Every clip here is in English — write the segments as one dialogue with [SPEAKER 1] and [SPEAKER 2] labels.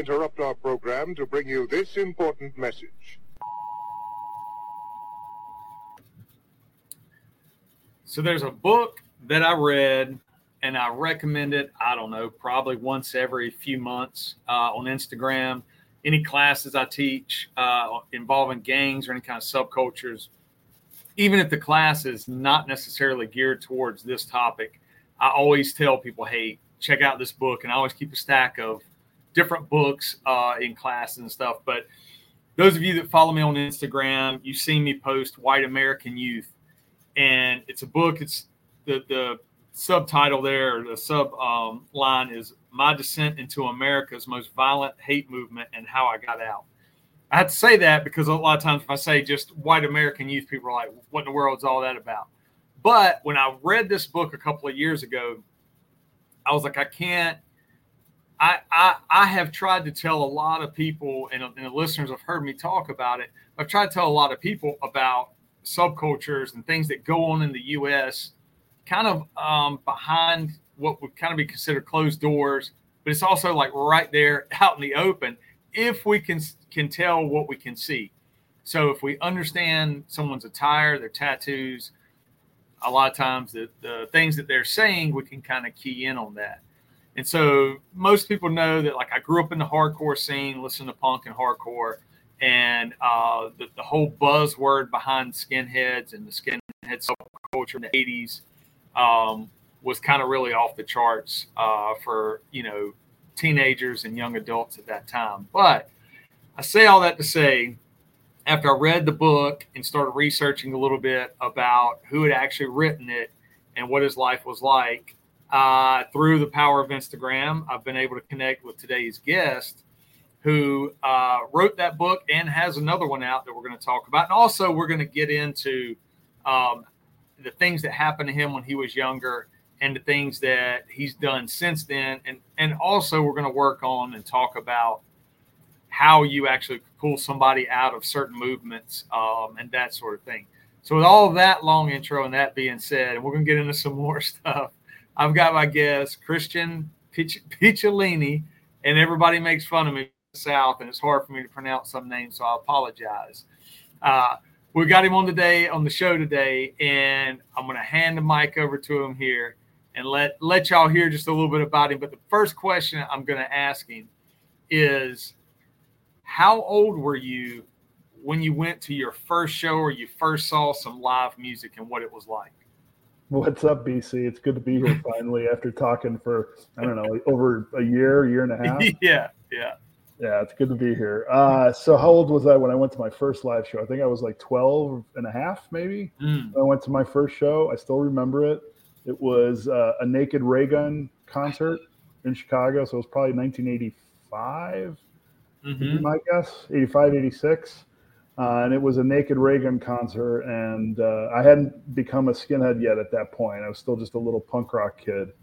[SPEAKER 1] interrupt our program to bring you this important message.
[SPEAKER 2] So there's a book that I read, and I recommend it, I don't know, probably once every few months on Instagram. Any classes I teach involving gangs or any kind of subcultures, even if the class is not necessarily geared towards this topic, I always tell people, hey, check out this book. And I always keep a stack of different books in classes and stuff. But those of you that follow me on Instagram, you've seen me post White American Youth. And it's a book. It's the subtitle there, or the sub line is My Descent into America's Most Violent Hate Movement and How I Got Out. I have to say that because a lot of times if I say just White American Youth, people are like, what in the world is all that about? But when I read this book a couple of years ago, I was like, I have tried to tell a lot of people, and the listeners have heard me talk about it. I've tried to tell a lot of people about subcultures and things that go on in the U.S. kind of behind what would kind of be considered closed doors, but it's also like right there out in the open if we can tell what we can see. So if we understand someone's attire, their tattoos, a lot of times the things that they're saying, we can kind of key in on that. And so most people know that, like, I grew up in the hardcore scene, listening to punk and hardcore, and the whole buzzword behind skinheads and the skinhead subculture in the 80s was kind of really off the charts for, teenagers and young adults at that time. But I say all that to say, after I read the book and started researching a little bit about who had actually written it and what his life was like, through the power of Instagram, I've been able to connect with today's guest, who wrote that book and has another one out that we're going to talk about. And also we're going to get into the things that happened to him when he was younger and the things that he's done since then. And also we're going to work on and talk about how you actually pull somebody out of certain movements and that sort of thing. So with all of that long intro and that being said, and we're going to get into some more stuff, I've got my guest, Christian Picciolini, and everybody makes fun of me in the South, and it's hard for me to pronounce some names, so I apologize. We got him on the show today, and I'm going to hand the mic over to him here and let y'all hear just a little bit about him. But the first question I'm going to ask him is, how old were you when you went to your first show or you first saw some live music and what it was like?
[SPEAKER 3] What's up, BC? It's good to be here finally after talking for, I don't know, over a year and a half.
[SPEAKER 2] Yeah,
[SPEAKER 3] it's good to be here. So how old was I when I went to my first live show? I think I was like 12 and a half, maybe. When I went to my first show. I still remember it. It was a Naked Raygun concert in Chicago. So it was probably 1985, would be my guess, 85, 86. And it was a Naked Raygun concert, and I hadn't become a skinhead yet at that point. I was still just a little punk rock kid.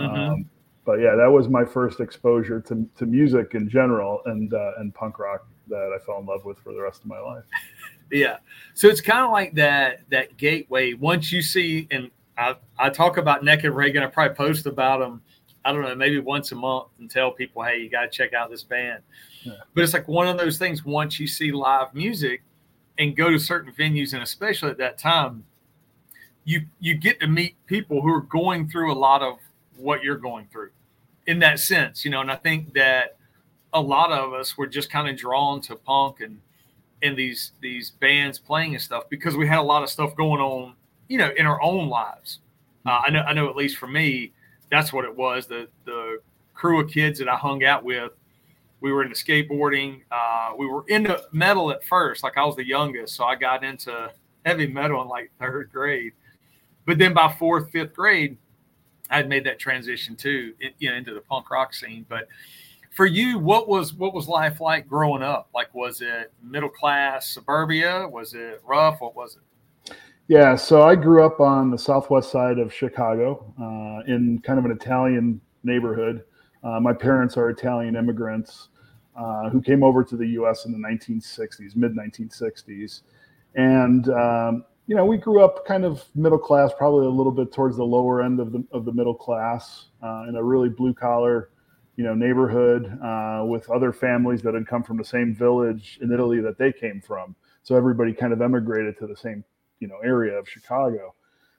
[SPEAKER 3] But yeah, that was my first exposure to music in general and punk rock that I fell in love with for the rest of my life.
[SPEAKER 2] Yeah. So it's kind of like that gateway. Once you see, and I talk about Naked Raygun, I probably post about them, I don't know, maybe once a month and tell people, hey, you got to check out this band. Yeah. But it's like one of those things, once you see live music and go to certain venues, and especially at that time, you get to meet people who are going through a lot of what you're going through in that sense, and I think that a lot of us were just kind of drawn to punk and these bands playing and stuff because we had a lot of stuff going on, in our own lives. I know at least for me, that's what it was. The crew of kids that I hung out with, we were into skateboarding. We were into metal at first. Like, I was the youngest, so I got into heavy metal in like third grade. But then by fourth, fifth grade, I had made that transition too, into the punk rock scene. But for you, what was life like growing up? Like, was it middle class suburbia? Was it rough? What was it?
[SPEAKER 3] Yeah, so I grew up on the southwest side of Chicago in kind of an Italian neighborhood. My parents are Italian immigrants who came over to the U.S. in the 1960s, mid-1960s. And, we grew up kind of middle class, probably a little bit towards the lower end of the middle class in a really blue-collar neighborhood with other families that had come from the same village in Italy that they came from. So everybody kind of emigrated to the same, area of Chicago.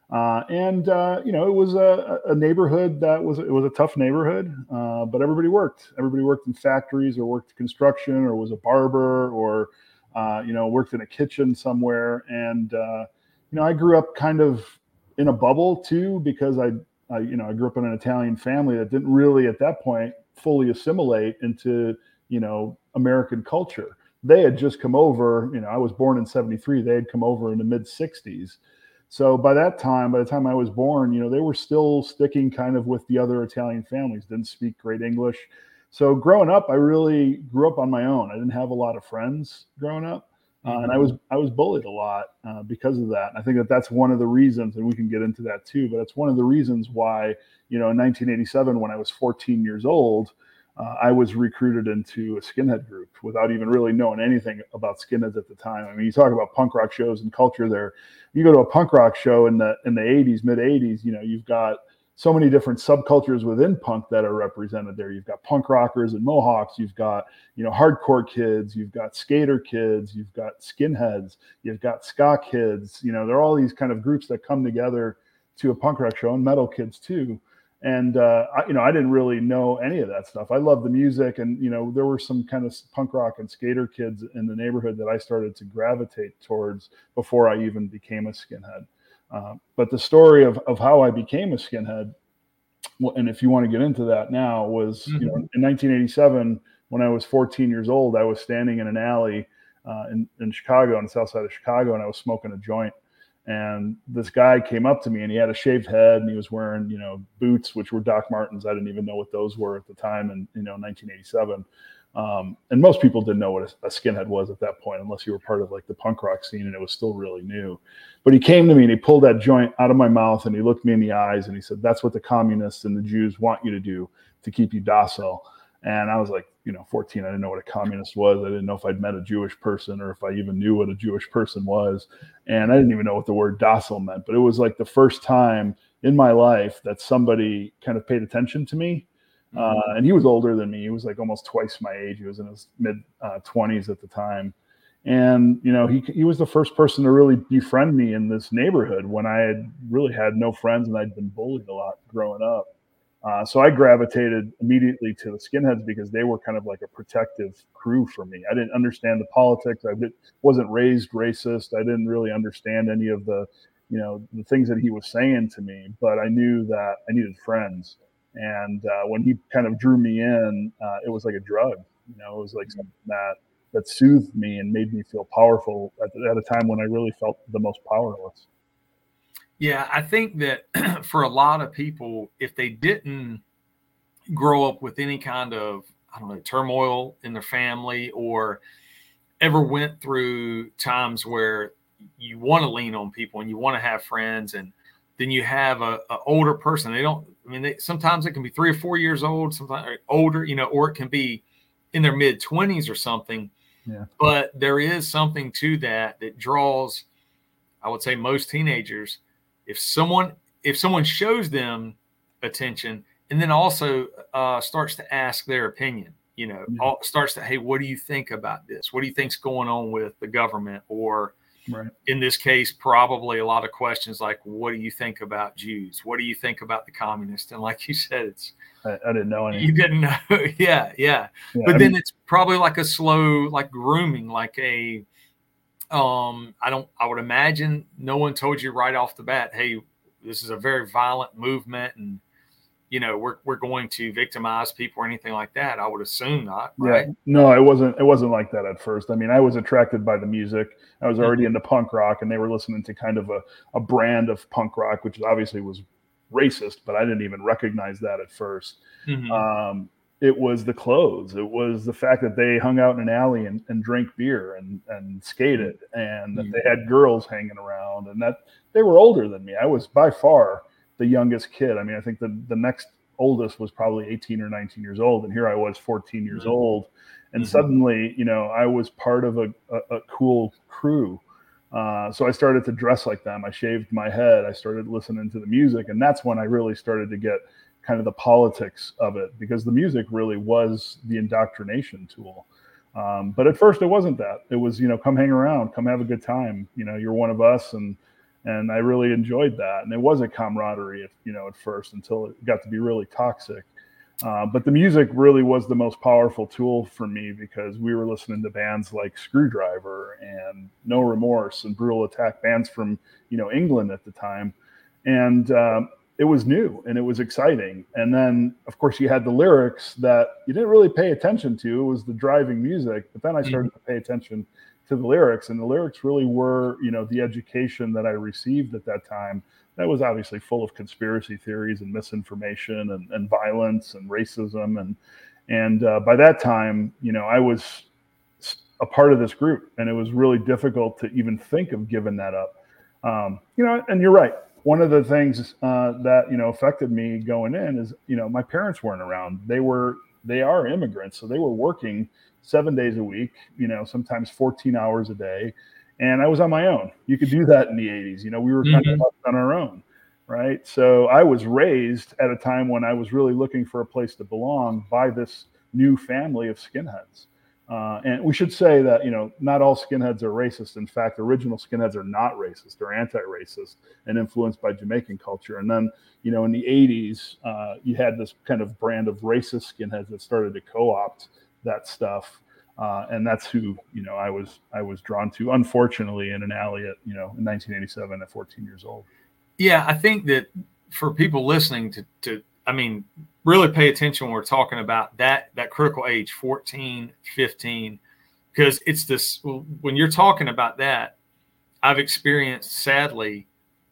[SPEAKER 3] It was a neighborhood it was a tough neighborhood, but everybody worked. Everybody worked in factories or worked construction or was a barber or, worked in a kitchen somewhere. And, I grew up kind of in a bubble too, because I grew up in an Italian family that didn't really at that point fully assimilate into, American culture. They had just come over, I was born in 73. They had come over in the mid 60s. So by the time I was born, they were still sticking kind of with the other Italian families, didn't speak great English. So growing up, I really grew up on my own. I didn't have a lot of friends growing up. And I was bullied a lot because of that. And I think that's one of the reasons, and we can get into that too, but it's one of the reasons why, in 1987, when I was 14 years old, I was recruited into a skinhead group without even really knowing anything about skinheads at the time. I mean, you talk about punk rock shows and culture there. You go to a punk rock show in the 80s, mid 80s, you've got so many different subcultures within punk that are represented there. You've got punk rockers and Mohawks. You've got, hardcore kids. You've got skater kids. You've got skinheads. You've got ska kids. There are all these kind of groups that come together to a punk rock show, and metal kids too. And, I didn't really know any of that stuff. I loved the music, and, there were some kind of punk rock and skater kids in the neighborhood that I started to gravitate towards before I even became a skinhead. But the story of how I became a skinhead, and if you want to get into that now, was, in 1987, when I was 14 years old, I was standing in an alley in Chicago, on the south side of Chicago, and I was smoking a joint. And this guy came up to me, and he had a shaved head, and he was wearing, boots, which were Doc Martens. I didn't even know what those were at the time in, 1987. And most people didn't know what a skinhead was at that point, unless you were part of like the punk rock scene, and it was still really new. But he came to me and he pulled that joint out of my mouth, and he looked me in the eyes, and he said, "That's what the communists and the Jews want you to do to keep you docile." And I was like, 14, I didn't know what a communist was. I didn't know if I'd met a Jewish person or if I even knew what a Jewish person was. And I didn't even know what the word docile meant, but it was like the first time in my life that somebody kind of paid attention to me. And he was older than me. He was like almost twice my age. He was in his mid 20s at the time. And, he was the first person to really befriend me in this neighborhood when I had really had no friends and I'd been bullied a lot growing up. So I gravitated immediately to the skinheads because they were kind of like a protective crew for me. I didn't understand the politics. I wasn't raised racist. I didn't really understand any of the things that he was saying to me, but I knew that I needed friends. And when he kind of drew me in, it was like a drug. It was like something that soothed me and made me feel powerful at a time when I really felt the most powerless.
[SPEAKER 2] Yeah, I think that for a lot of people, if they didn't grow up with any kind of, turmoil in their family, or ever went through times where you want to lean on people and you want to have friends, and then you have a older person. Sometimes it can be 3 or 4 years old, sometimes older, or it can be in their mid 20s or something.
[SPEAKER 3] Yeah.
[SPEAKER 2] But there is something to that draws, I would say, most teenagers. If someone shows them attention and then also starts to ask their opinion, starts to, hey, what do you think about this? What do you think's going on with the government? Or
[SPEAKER 3] right. In
[SPEAKER 2] this case, probably a lot of questions like, what do you think about Jews? What do you think about the communists? And like you said,
[SPEAKER 3] I didn't know anything.
[SPEAKER 2] You didn't know. Yeah. But then it's probably like a slow, like grooming, like a, I would imagine no one told you right off the bat, hey, this is a very violent movement, and we're going to victimize people or anything like that. I would assume not, right?
[SPEAKER 3] Yeah. No, it wasn't like that at first. I mean, I was attracted by the music. I was already into punk rock, and they were listening to kind of a brand of punk rock, which obviously was racist, but I didn't even recognize that at first. It was the clothes. It was the fact that they hung out in an alley and drank beer and skated, and that they had girls hanging around, and that they were older than me. I was by far the youngest kid. I mean, I think the next oldest was probably 18 or 19 years old, and here I was 14 years old. And suddenly, I was part of a cool crew. So I started to dress like them. I shaved my head. I started listening to the music, and that's when I really started to get kind of the politics of it, because the music really was the indoctrination tool. But at first it wasn't that. It was, come hang around, come have a good time. You're one of us. And I really enjoyed that. And it was a camaraderie, at first, until it got to be really toxic. But the music really was the most powerful tool for me, because we were listening to bands like Screwdriver and No Remorse and Brutal Attack, bands from, England at the time. And it was new and it was exciting. And then, of course, you had the lyrics that you didn't really pay attention to. It was the driving music. But then I started to pay attention to the lyrics, and the lyrics really were, the education that I received at that time. That was obviously full of conspiracy theories and misinformation and violence and racism. And by that time, I was a part of this group, and it was really difficult to even think of giving that up. And you're right. One of the things that, affected me going in is, my parents weren't around. They are immigrants. So they were working 7 days a week, sometimes 14 hours a day. And I was on my own. You could do that in the 80s. We were kind of on our own, right? So I was raised at a time when I was really looking for a place to belong by this new family of skinheads. And we should say that, not all skinheads are racist. In fact, original skinheads are not racist. They're anti-racist and influenced by Jamaican culture. And then, in the 80s, you had this kind of brand of racist skinheads that started to co-opt that stuff. And that's who, I was drawn to, unfortunately, in an alley at, in 1987 at 14 years old.
[SPEAKER 2] Yeah, I think that for people listening to really pay attention when we're talking about that critical age, 14, 15, because it's this, when you're talking about that, I've experienced, sadly,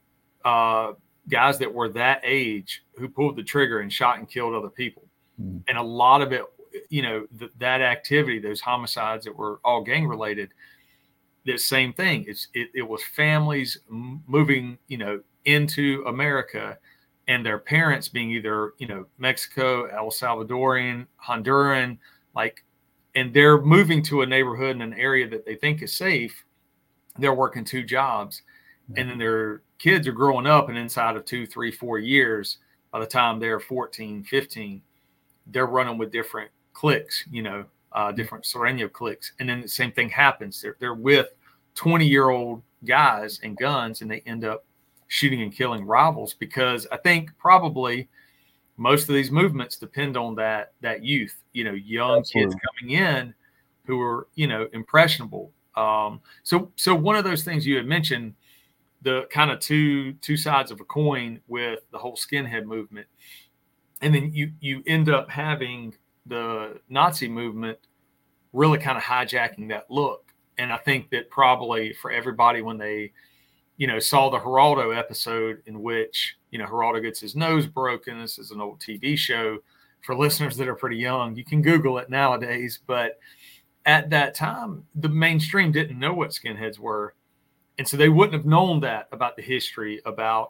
[SPEAKER 2] guys that were that age who pulled the trigger and shot and killed other people. Mm. And a lot of it, that activity, those homicides that were all gang related, the same thing. It was families moving, into America, and their parents being either, Mexico, El Salvadorian, Honduran, and they're moving to a neighborhood in an area that they think is safe. They're working 2 jobs, and then their kids are growing up, and inside of 2, 3, 4 years, by the time they're 14, 15, they're running with different cliques, different Sereno cliques. And then the same thing happens. They're with 20-year-old guys and guns, and they end up shooting and killing rivals, because I think probably most of these movements depend on that youth, young Absolutely. Kids coming in who are, impressionable. So one of those things you had mentioned, the kind of two sides of a coin with the whole skinhead movement. And then you end up having the Nazi movement really kind of hijacking that look. And I think that probably for everybody, when they, saw the Geraldo episode in which, Geraldo gets his nose broken. This is an old TV show for listeners that are pretty young. You can Google it nowadays. But at that time, the mainstream didn't know what skinheads were. And so they wouldn't have known that about the history, about,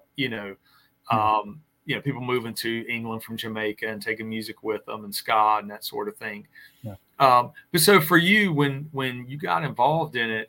[SPEAKER 2] people moving to England from Jamaica and taking music with them and ska and that sort of thing. Yeah. But so for you, when you got involved in it,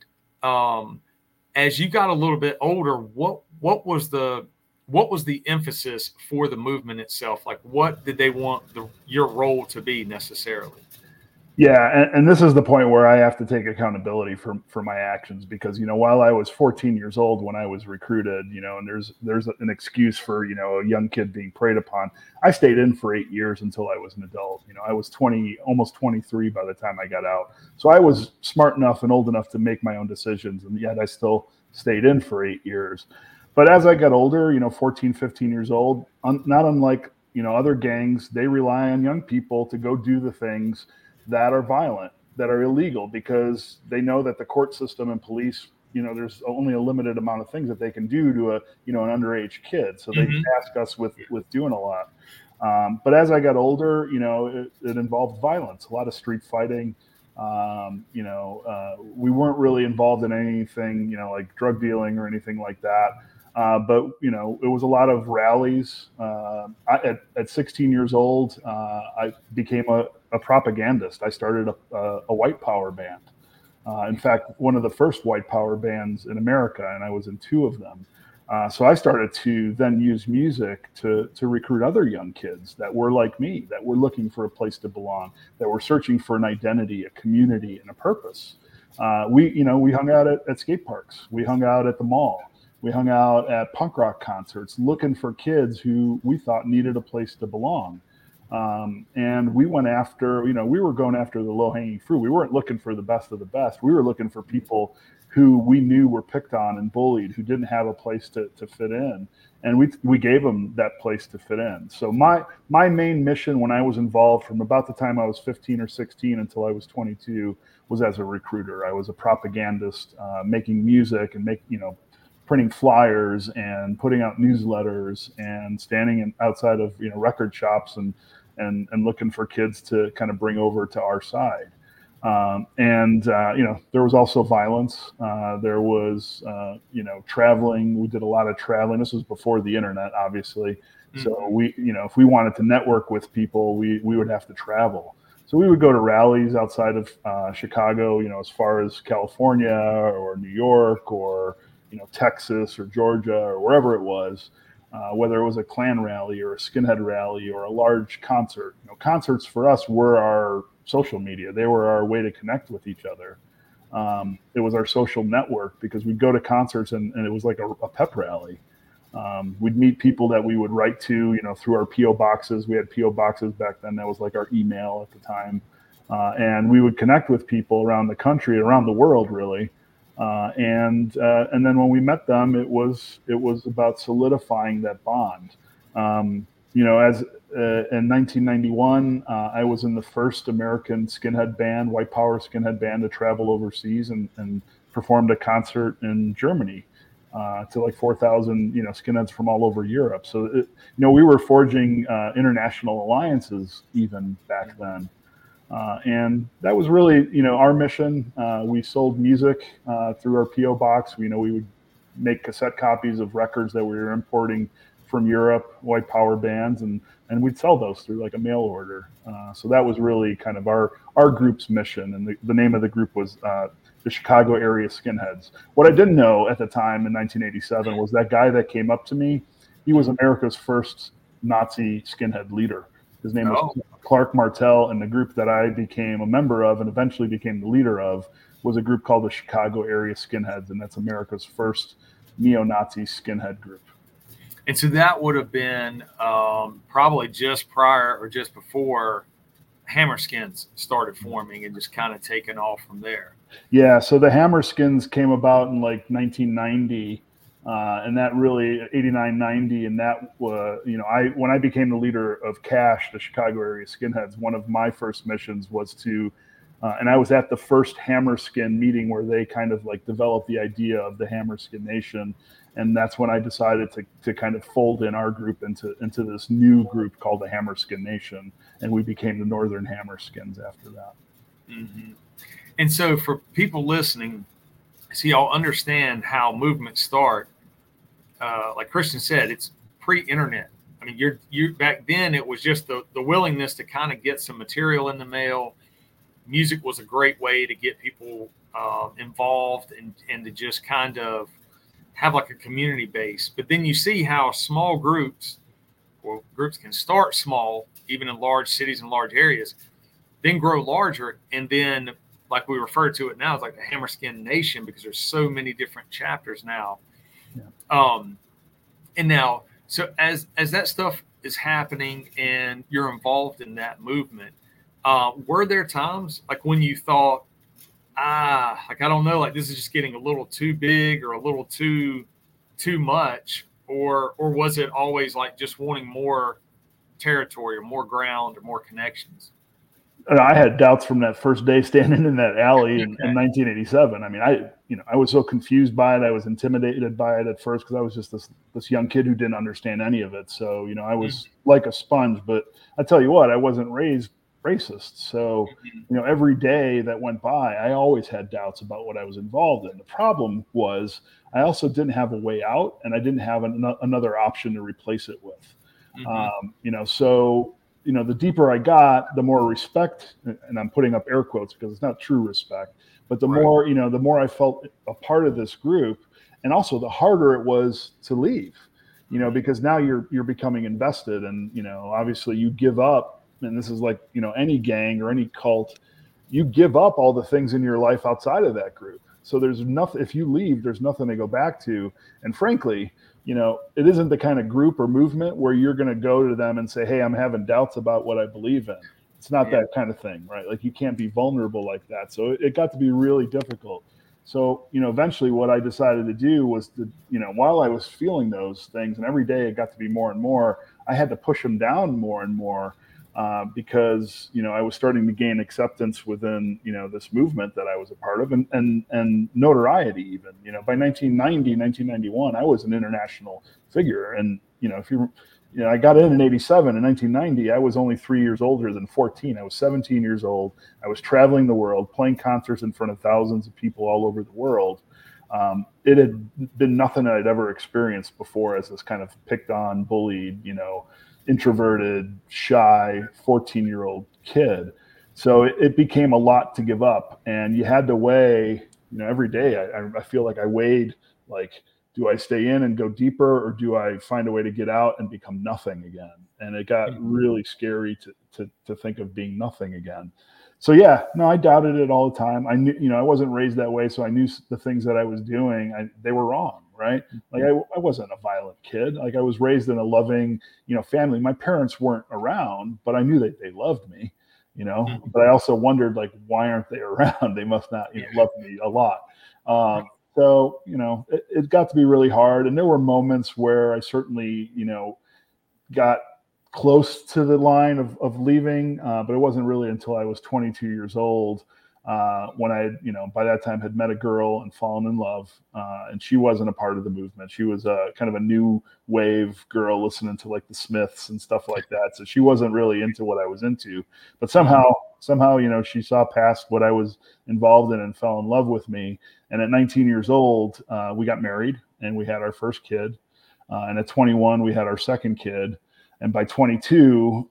[SPEAKER 2] as you got a little bit older, what was the emphasis for the movement itself? Like, what did they want your role to be necessarily?
[SPEAKER 3] Yeah, and this is the point where I have to take accountability for my actions, because while I was 14 years old when I was recruited, and there's an excuse for a young kid being preyed upon. I stayed in for 8 years until I was an adult. I was almost 23 by the time I got out, so I was smart enough and old enough to make my own decisions, and yet I still stayed in for 8 years. But as I got older, 14, 15 years old, not unlike other gangs, they rely on young people to go do the things that are violent, that are illegal, because they know that the court system and police, there's only a limited amount of things that they can do to an underage kid. So they task us with doing a lot. But as I got older, it involved violence, a lot of street fighting. We weren't really involved in anything, like drug dealing or anything like that. But it was a lot of rallies. At 16 years old, I became a propagandist. I started a white power band. In fact, one of the first white power bands in America, and I was in 2 of them. So I started to then use music to recruit other young kids that were like me, that were looking for a place to belong, that were searching for an identity, a community, and a purpose. We hung out at skate parks. We hung out at the mall. We hung out at punk rock concerts looking for kids who we thought needed a place to belong. And we went after, we were going after the low-hanging fruit. We weren't looking for the best of the best. We were looking for people who we knew were picked on and bullied, who didn't have a place to fit in. And we gave them that place to fit in. So my main mission when I was involved from about the time I was 15 or 16 until I was 22 was as a recruiter. I was a propagandist, making music and printing flyers and putting out newsletters and standing outside of record shops and looking for kids to kind of bring over to our side. There was also violence. There was traveling. We did a lot of traveling. This was before the internet, obviously. Mm-hmm. So if we wanted to network with people, we would have to travel. So we would go to rallies outside of Chicago, as far as California or New York or Texas or Georgia or wherever it was, whether it was a Klan rally or a skinhead rally or a large concert. Concerts for us were our social media. They were our way to connect with each other. It was our social network because we'd go to concerts and it was like a pep rally. We'd meet people that we would write to, through our P.O. boxes. We had P.O. boxes back then. That was like our email at the time. And we would connect with people around the country, around the world, really. And then when we met them, it was about solidifying that bond. In 1991, I was in the first American skinhead band, White Power skinhead band, to travel overseas and performed a concert in Germany to like 4,000 skinheads from all over Europe. So we were forging international alliances even back then. And that was really, our mission. We sold music through our P.O. box. We would make cassette copies of records that we were importing from Europe, White Power bands, and we'd sell those through like a mail order. So that was really kind of our group's mission. And the name of the group was the Chicago Area Skinheads. What I didn't know at the time in 1987 was that guy that came up to me, he was America's first Nazi skinhead leader. His name was Clark Martel, and the group that I became a member of and eventually became the leader of was a group called the Chicago Area Skinheads, and that's America's first neo-Nazi skinhead group.
[SPEAKER 2] And so that would have been probably just prior or just before Hammerskins started forming and just kind of taken off from there.
[SPEAKER 3] Yeah, so the Hammerskins came about in like 1990. And that really 89, 90, and that when I became the leader of CASH, the Chicago Area Skinheads, one of my first missions was to, and I was at the first Hammerskin meeting where they kind of like developed the idea of the Hammerskin Nation, and that's when I decided to kind of fold in our group into this new group called the Hammerskin Nation, and we became the Northern Hammerskins after that.
[SPEAKER 2] Mm-hmm. And so for people listening, so y'all understand how movements start. Like Christian said, it's pre-internet. I mean, you back then it was just the willingness to kind of get some material in the mail. Music was a great way to get people involved and to just kind of have like a community base. But then you see how small groups can start small, even in large cities and large areas, then grow larger, and then like we refer to it now, it's like the Hammerskin Nation because there's so many different chapters now. Yeah. And now, so as that stuff is happening and you're involved in that movement, were there times like when you thought, like, I don't know, like this is just getting a little too big or a little too much, or was it always like just wanting more territory or more ground or more connections?
[SPEAKER 3] I had doubts from that first day standing in that alley in 1987. I mean, I was so confused by it. I was intimidated by it at first because I was just this young kid who didn't understand any of it. So, I was like a sponge, but I tell you what, I wasn't raised racist. So, every day that went by, I always had doubts about what I was involved in. The problem was I also didn't have a way out, and I didn't have another option to replace it with. So the deeper I got, the more respect, and I'm putting up air quotes because it's not true respect, but the more I felt a part of this group. and also the harder it was to leave, you know, because now you're becoming invested, and, you know, obviously you give up, and this is like, you know, any gang or any cult, you give up all the things in your life outside of that group. So there's nothing, if you leave, there's nothing to go back to. And frankly, you know, it isn't the kind of group or movement where you're going to go to them and say, hey, I'm having doubts about what I believe in. It's not that kind of thing, right? Like, you can't be vulnerable like that. So it got to be really difficult. So, you know, eventually what I decided to do was to, you know, while I was feeling those things, and every day it got to be more and more, I had to push them down more and more, because, you know, I was starting to gain acceptance within, you know, this movement that I was a part of, and notoriety even. You know, by 1991, I was an international figure. And, you know, you know, I got in 87. In 1990, I was only 3 years older than 14. I was 17 years old. I was traveling the world, playing concerts in front of thousands of people all over the world. It had been nothing I'd ever experienced before as this kind of picked on, bullied, you know, introverted, shy 14-year-old kid. So it became a lot to give up, and you had to weigh, you know, every day. I feel like I weighed, like, do I stay in and go deeper, or do I find a way to get out and become nothing again? And it got really scary to think of being nothing again. So yeah, no, I doubted it all the time. I knew, you know, I wasn't raised that way, so I knew the things that I was doing, they were wrong, right? Like, I wasn't a violent kid. Like, I was raised in a loving, you know, family. My parents weren't around, but I knew that they loved me, you know. But I also wondered, like, why aren't they around? They must not, you know, love me a lot. So, you know, it got to be really hard. And there were moments where I certainly, you know, got close to the line of leaving, but it wasn't really until I was 22 years old, when I, you know, by that time had met a girl and fallen in love, and she wasn't a part of the movement. She was a kind of a new wave girl listening to like the Smiths and stuff like that. So she wasn't really into what I was into, but somehow, you know, she saw past what I was involved in and fell in love with me. And at 19 years old, we got married and we had our first kid. And at 21, we had our second kid. And by 22,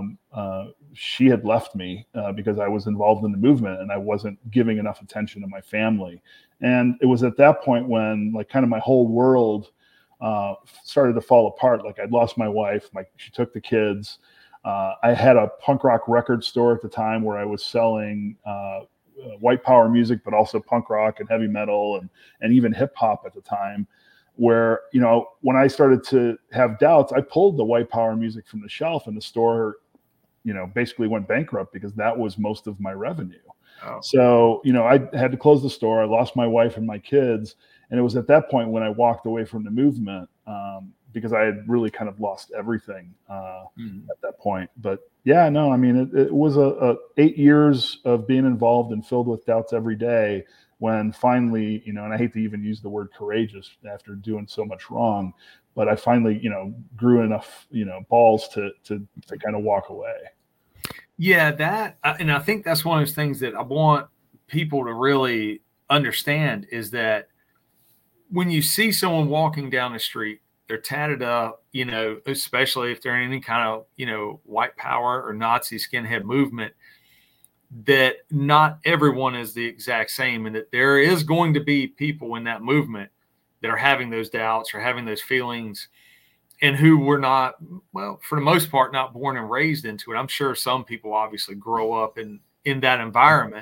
[SPEAKER 3] she had left me because I was involved in the movement and I wasn't giving enough attention to my family. And it was at that point when, like, kind of my whole world started to fall apart. Like, I'd lost my wife, she took the kids. I had a punk rock record store at the time where I was selling white power music, but also punk rock and heavy metal and even hip hop at the time. Where, you know, when I started to have doubts, I pulled the white power music from the shelf, and the store, you know, basically went bankrupt because that was most of my revenue. Oh. So, you know, I had to close the store. I lost my wife and my kids. And it was at that point when I walked away from the movement, because I had really kind of lost everything at that point. But yeah, no, I mean, it was a 8 years of being involved and filled with doubts every day, when finally, you know, and I hate to even use the word courageous after doing so much wrong, but I finally, you know, grew enough, you know, balls to kind of walk away.
[SPEAKER 2] Yeah, and I think that's one of those things that I want people to really understand, is that when you see someone walking down the street, they're tatted up, you know, especially if they're in any kind of, you know, white power or Nazi skinhead movement, that not everyone is the exact same, and that there is going to be people in that movement that are having those doubts or having those feelings, and who were not, well, for the most part, not born and raised into it. I'm sure some people obviously grow up in that environment.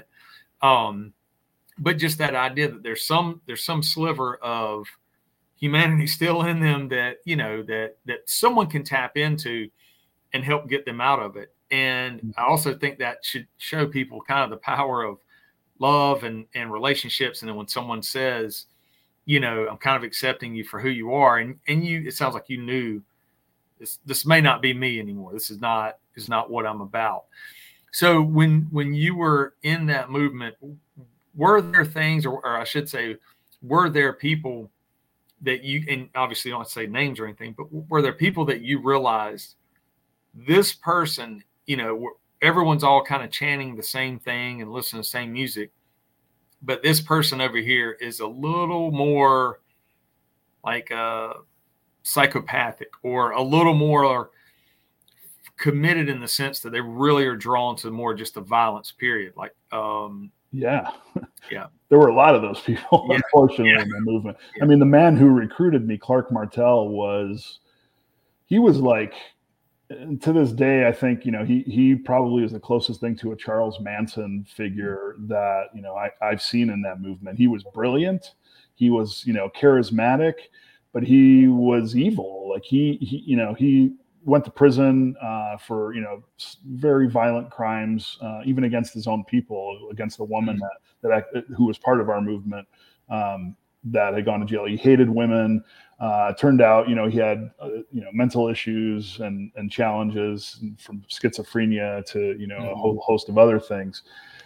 [SPEAKER 2] But just that idea that there's some sliver of humanity still in them that, you know, that someone can tap into and help get them out of it. And I also think that should show people kind of the power of love and relationships. And then when someone says, you know, I'm kind of accepting you for who you are, and you, it sounds like you knew this may not be me anymore. This is not what I'm about. So when you were in that movement, were there things, or I should say, were there people that you, and obviously you don't have to say names or anything, but were there people that you realized, this person, you know, everyone's all kind of chanting the same thing and listening to the same music, but this person over here is a little more like psychopathic, or a little more committed in the sense that they really are drawn to more just the violence period. Like,
[SPEAKER 3] Yeah.
[SPEAKER 2] Yeah.
[SPEAKER 3] There were a lot of those people,
[SPEAKER 2] Yeah.
[SPEAKER 3] unfortunately,
[SPEAKER 2] Yeah.
[SPEAKER 3] in the movement.
[SPEAKER 2] Yeah.
[SPEAKER 3] I mean, the man who recruited me, Clark Martell, he was like, to this day, I think, he probably is the closest thing to a Charles Manson figure that, I've seen in that movement. He was brilliant. He was, charismatic, but he was evil. Like he went to prison for, very violent crimes, even against his own people, against a woman who was part of our movement, that had gone to jail. He hated women. Turned out, he had, mental issues and challenges from schizophrenia to, a whole host of other things.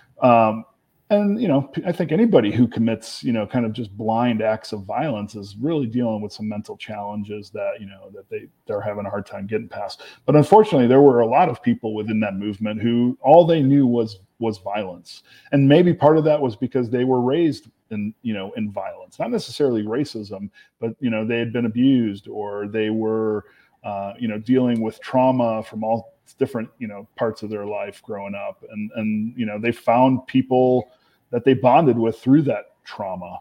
[SPEAKER 3] And, I think anybody who commits, kind of just blind acts of violence is really dealing with some mental challenges that, that they're having a hard time getting past. But unfortunately, there were a lot of people within that movement who all they knew was violence. And maybe part of that was because they were raised in violence, not necessarily racism, but, they had been abused, or they were, dealing with trauma from all different, parts of their life growing up. And, they found people that they bonded with through that trauma,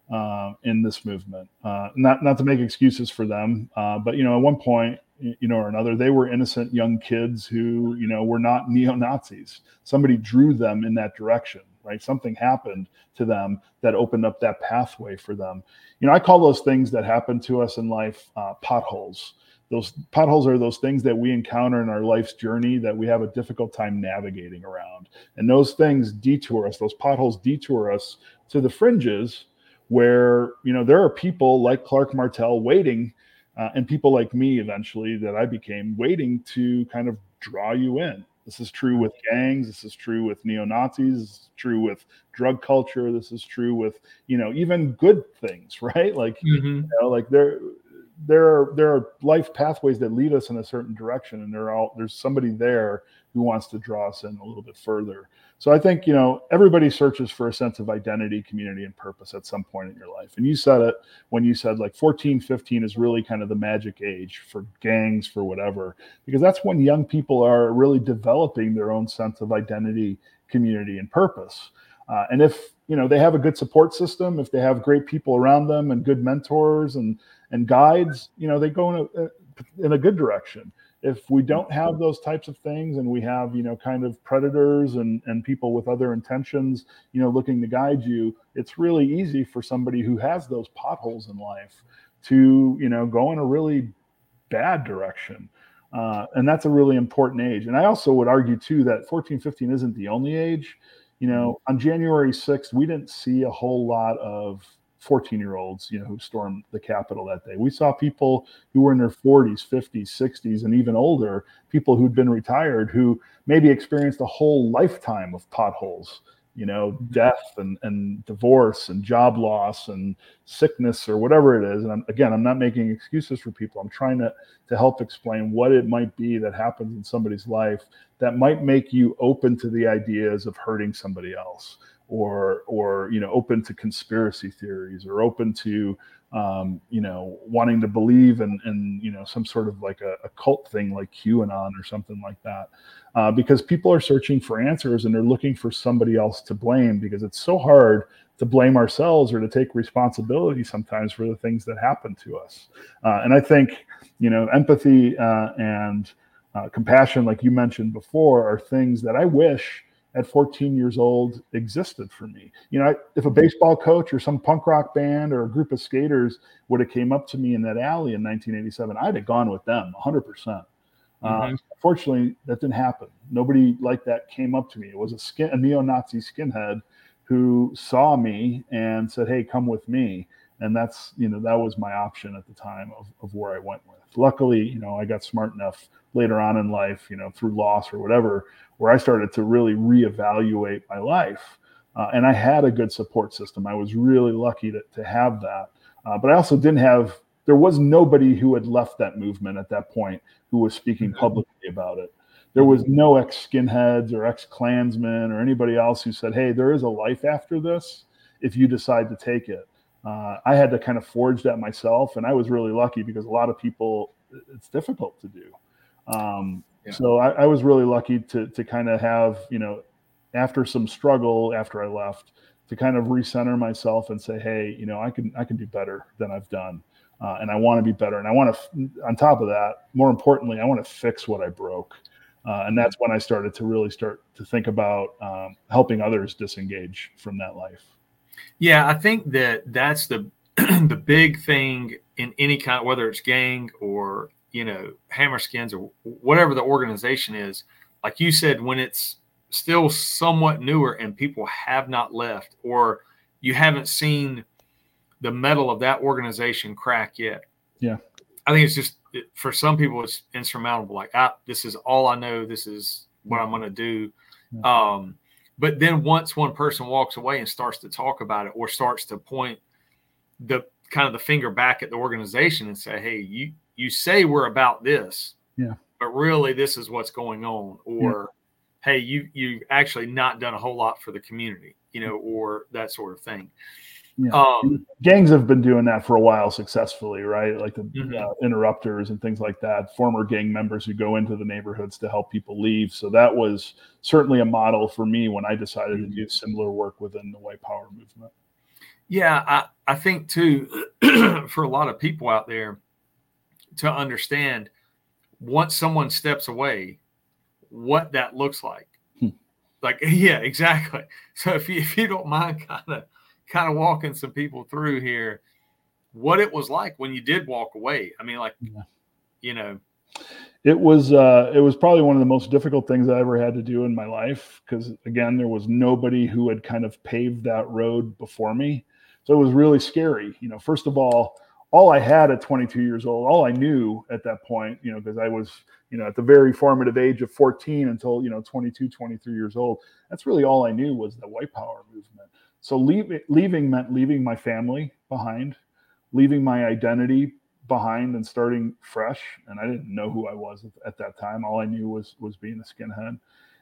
[SPEAKER 3] in this movement. Not to make excuses for them, but, at one point, or another, they were innocent young kids who, were not neo-Nazis. Somebody drew them in that direction, right? Something happened to them that opened up that pathway for them. I call those things that happen to us in life potholes. Those potholes are those things that we encounter in our life's journey that we have a difficult time navigating around. And those things detour us, those potholes detour us to the fringes where, there are people like Clark Martell waiting, and people like me eventually that I became, waiting to kind of draw you in. This is true with gangs. This is true with neo-Nazis. This is true with drug culture. This is true with, even good things, right? Like, like there are life pathways that lead us in a certain direction, and there's somebody there who wants to draw us in a little bit further. So I think, everybody searches for a sense of identity, community, and purpose at some point in your life. And you said it when you said like 14, 15 is really kind of the magic age for gangs, for whatever, because that's when young people are really developing their own sense of identity, community, and purpose. And if, they have a good support system, if they have great people around them and good mentors and guides, they go in a good direction. If we don't have those types of things, and we have, kind of predators and people with other intentions, looking to guide you, it's really easy for somebody who has those potholes in life to, go in a really bad direction. And that's a really important age. And I also would argue too, that 14, 15 isn't the only age. On January 6th, we didn't see a whole lot of 14-year-olds, who stormed the Capitol that day. We saw people who were in their 40s, 50s, 60s, and even older, people who'd been retired, who maybe experienced a whole lifetime of potholes, death and divorce and job loss and sickness or whatever it is. And I'm not making excuses for people. I'm trying to help explain what it might be that happens in somebody's life that might make you open to the ideas of hurting somebody else, or open to conspiracy theories, or open to wanting to believe in some sort of like a cult thing like QAnon or something like that, because people are searching for answers, and they're looking for somebody else to blame, because it's so hard to blame ourselves or to take responsibility sometimes for the things that happen to us. And I think empathy and compassion, like you mentioned before, are things that I wish at 14 years old existed for me. If a baseball coach or some punk rock band or a group of skaters would have came up to me in that alley in 1987, I'd have gone with them 100%. Unfortunately, that didn't happen. Nobody like that came up to me. It was a neo-Nazi skinhead who saw me and said, "Hey, come with me." And that's, that was my option at the time of where I went with. Luckily, I got smart enough later on in life, through loss or whatever, where I started to really reevaluate my life. And I had a good support system. I was really lucky to have that. But I also there was nobody who had left that movement at that point who was speaking publicly about it. There was no ex-skinheads or ex-Klansmen or anybody else who said, "Hey, there is a life after this if you decide to take it." I had to kind of forge that myself, and I was really lucky because a lot of people, it's difficult to do. So I was really lucky to kind of have, after some struggle after I left to kind of recenter myself and say, hey, you know, I can do better than I've done. And I want to be better. And I want to, on top of that, more importantly, I want to fix what I broke. And that's when I started to really start to think about helping others disengage from that life.
[SPEAKER 2] Yeah, I think that's the the big thing in any kind, whether it's gang or, you know, Hammerskins or whatever the organization is. Like you said, when it's still somewhat newer and people have not left, or you haven't seen the metal of that organization crack yet.
[SPEAKER 3] Yeah.
[SPEAKER 2] I think it's just, for some people, it's insurmountable. Like, this is all I know. This is what I'm going to do. Yeah. But then once one person walks away and starts to talk about it, or starts to point the kind of the finger back at the organization and say, hey, you say we're about this,
[SPEAKER 3] yeah,
[SPEAKER 2] but really this is what's going on. Or, hey, you actually not done a whole lot for the community, you know, or that sort of thing.
[SPEAKER 3] Yeah. Gangs have been doing that for a while successfully, right? Like the interrupters and things like that, former gang members who go into the neighborhoods to help people leave. So that was certainly a model for me when I decided to do similar work within the white power movement.
[SPEAKER 2] Yeah, I think too, for a lot of people out there to understand, once someone steps away, what that looks like. Like, yeah, exactly. So if you don't mind kind of walking some people through here, what it was like when you did walk away. I mean, like, you know,
[SPEAKER 3] it was probably one of the most difficult things I ever had to do in my life. Cause again, there was nobody who had kind of paved that road before me. So it was really scary. You know, first of all I had at 22 years old, all I knew at that point, you know, cause I was, you know, at the very formative age of 14 until, you know, 22, 23 years old. That's really all I knew was the white power movement. So leaving meant leaving my family behind, leaving my identity behind and starting fresh. And I didn't know who I was at that time. All I knew was being a skinhead.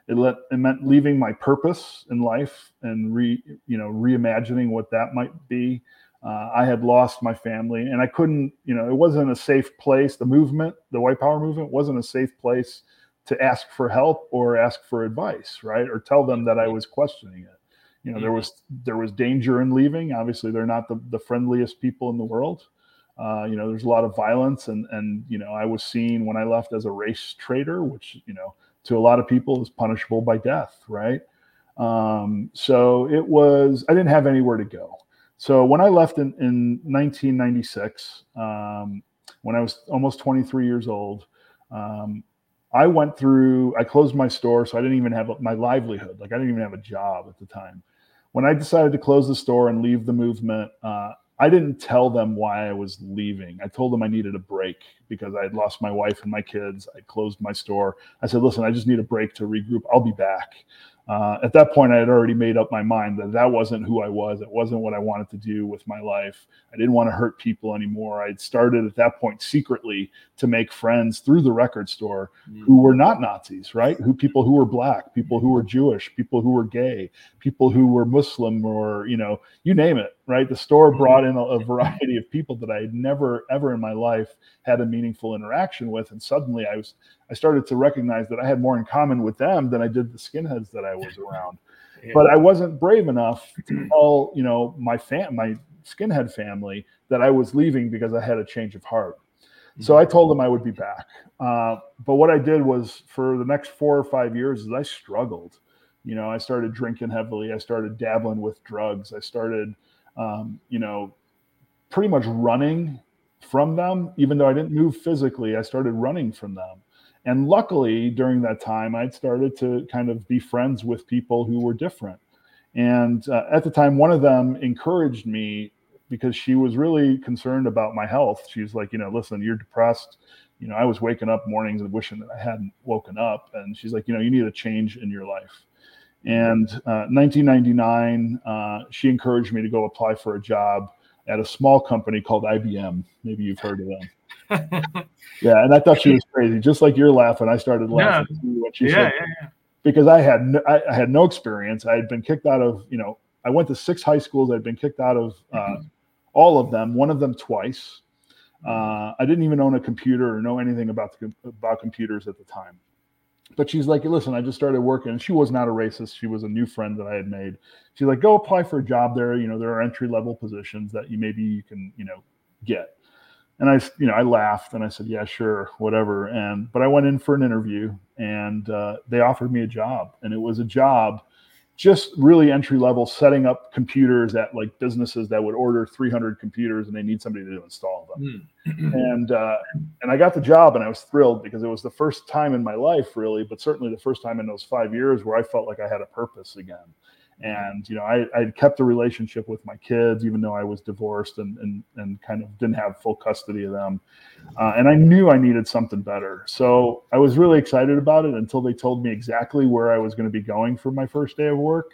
[SPEAKER 3] It meant leaving my purpose in life and reimagining what that might be. I had lost my family and I couldn't, you know, it wasn't a safe place. The white power movement wasn't a safe place to ask for help or ask for advice, right? Or tell them that I was questioning it. You know, there was danger in leaving. Obviously, they're not the friendliest people in the world. You know, there's a lot of violence, and you know, I was seen when I left as a race traitor, which, you know, to a lot of people is punishable by death, right? So I didn't have anywhere to go. So when I left in 1996, when I was almost 23 years old, I closed my store, so I didn't even have my livelihood. Like, I didn't even have a job at the time. When I decided to close the store and leave the movement, I didn't tell them why I was leaving. I told them I needed a break because I had lost my wife and my kids. I closed my store. I said, listen, I just need a break to regroup. I'll be back. At that point, I had already made up my mind that wasn't who I was. It wasn't what I wanted to do with my life. I didn't want to hurt people anymore. I'd started at that point secretly to make friends through the record store who were not Nazis, right? People who were Black, people who were Jewish, people who were gay, people who were Muslim, or, you know, you name it, right? The store brought in a variety of people that I had never, ever in my life had a meaningful interaction with. And suddenly I started to recognize that I had more in common with them than I did the skinheads that I was around. Yeah. But I wasn't brave enough to tell, you know, my skinhead family that I was leaving because I had a change of heart. So I told them I would be back. But what I did was, for the next 4 or 5 years, is I struggled. You know, I started drinking heavily. I started dabbling with drugs. I started, you know, pretty much running from them. Even though I didn't move physically, I started running from them. And luckily, during that time, I'd started to kind of be friends with people who were different. And at the time, one of them encouraged me because she was really concerned about my health. She was like, you know, listen, you're depressed. You know, I was waking up mornings and wishing that I hadn't woken up. And she's like, you know, you need a change in your life. And 1999, she encouraged me to go apply for a job at a small company called IBM. Maybe you've heard of them. Yeah, and I thought she was crazy. Just like you're laughing, I started laughing too when she said, because I had no experience. I had been kicked out of, you know, I went to 6 high schools. I'd been kicked out of all of them, one of them twice. I didn't even own a computer or know anything about computers at the time. But she's like, listen, I just started working. And she was not a racist. She was a new friend that I had made. She's like, go apply for a job there. There are entry-level positions that you can, get. And I laughed and I said, yeah, sure, whatever. But I went in for an interview and they offered me a job. And it was a job just really entry level, setting up computers at like businesses that would order 300 computers and they need somebody to install them. And I got the job and I was thrilled because it was the first time in my life really, but certainly the first time in those 5 years where I felt like I had a purpose again. And, I kept a relationship with my kids, even though I was divorced and kind of didn't have full custody of them. And I knew I needed something better. So I was really excited about it until they told me exactly where I was going to be going for my first day of work.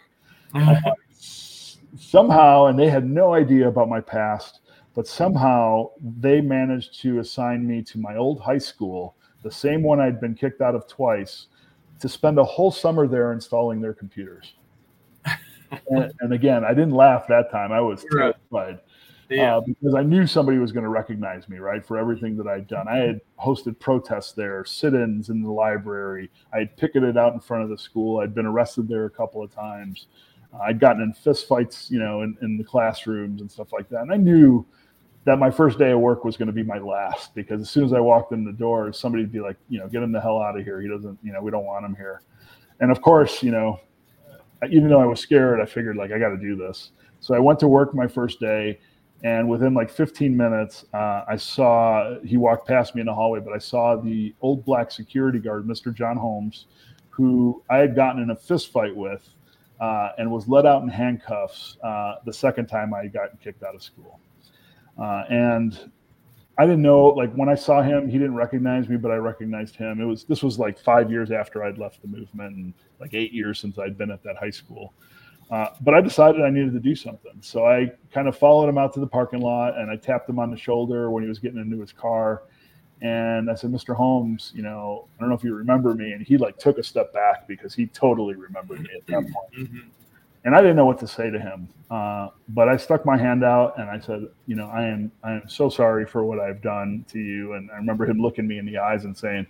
[SPEAKER 3] Somehow, and they had no idea about my past, but somehow they managed to assign me to my old high school, the same one I'd been kicked out of twice, to spend a whole summer there installing their computers. And again, I didn't laugh that time. I was terrified because I knew somebody was going to recognize me, right, for everything that I'd done. I had hosted protests there, sit-ins in the library. I had picketed out in front of the school. I'd been arrested there a couple of times. I'd gotten in fist fights, in the classrooms and stuff like that. And I knew that my first day of work was going to be my last because as soon as I walked in the door, somebody'd be like, get him the hell out of here. He doesn't, we don't want him here. And of course, even though I was scared, I figured like I got to do this. So I went to work my first day, and within like 15 minutes, he walked past me in the hallway, but I saw the old black security guard, Mr. John Holmes, who I had gotten in a fist fight with and was let out in handcuffs the second time I had gotten kicked out of school. And I didn't know, like when I saw him, he didn't recognize me, but I recognized him. This was like 5 years after I'd left the movement and like 8 years since I'd been at that high school. But I decided I needed to do something. So I kind of followed him out to the parking lot and I tapped him on the shoulder when he was getting into his car. And I said, Mr. Holmes, I don't know if you remember me. And he like took a step back because he totally remembered me at that point. Mm-hmm. And I didn't know what to say to him, but I stuck my hand out and I said, I am so sorry for what I've done to you. And I remember him looking me in the eyes and saying,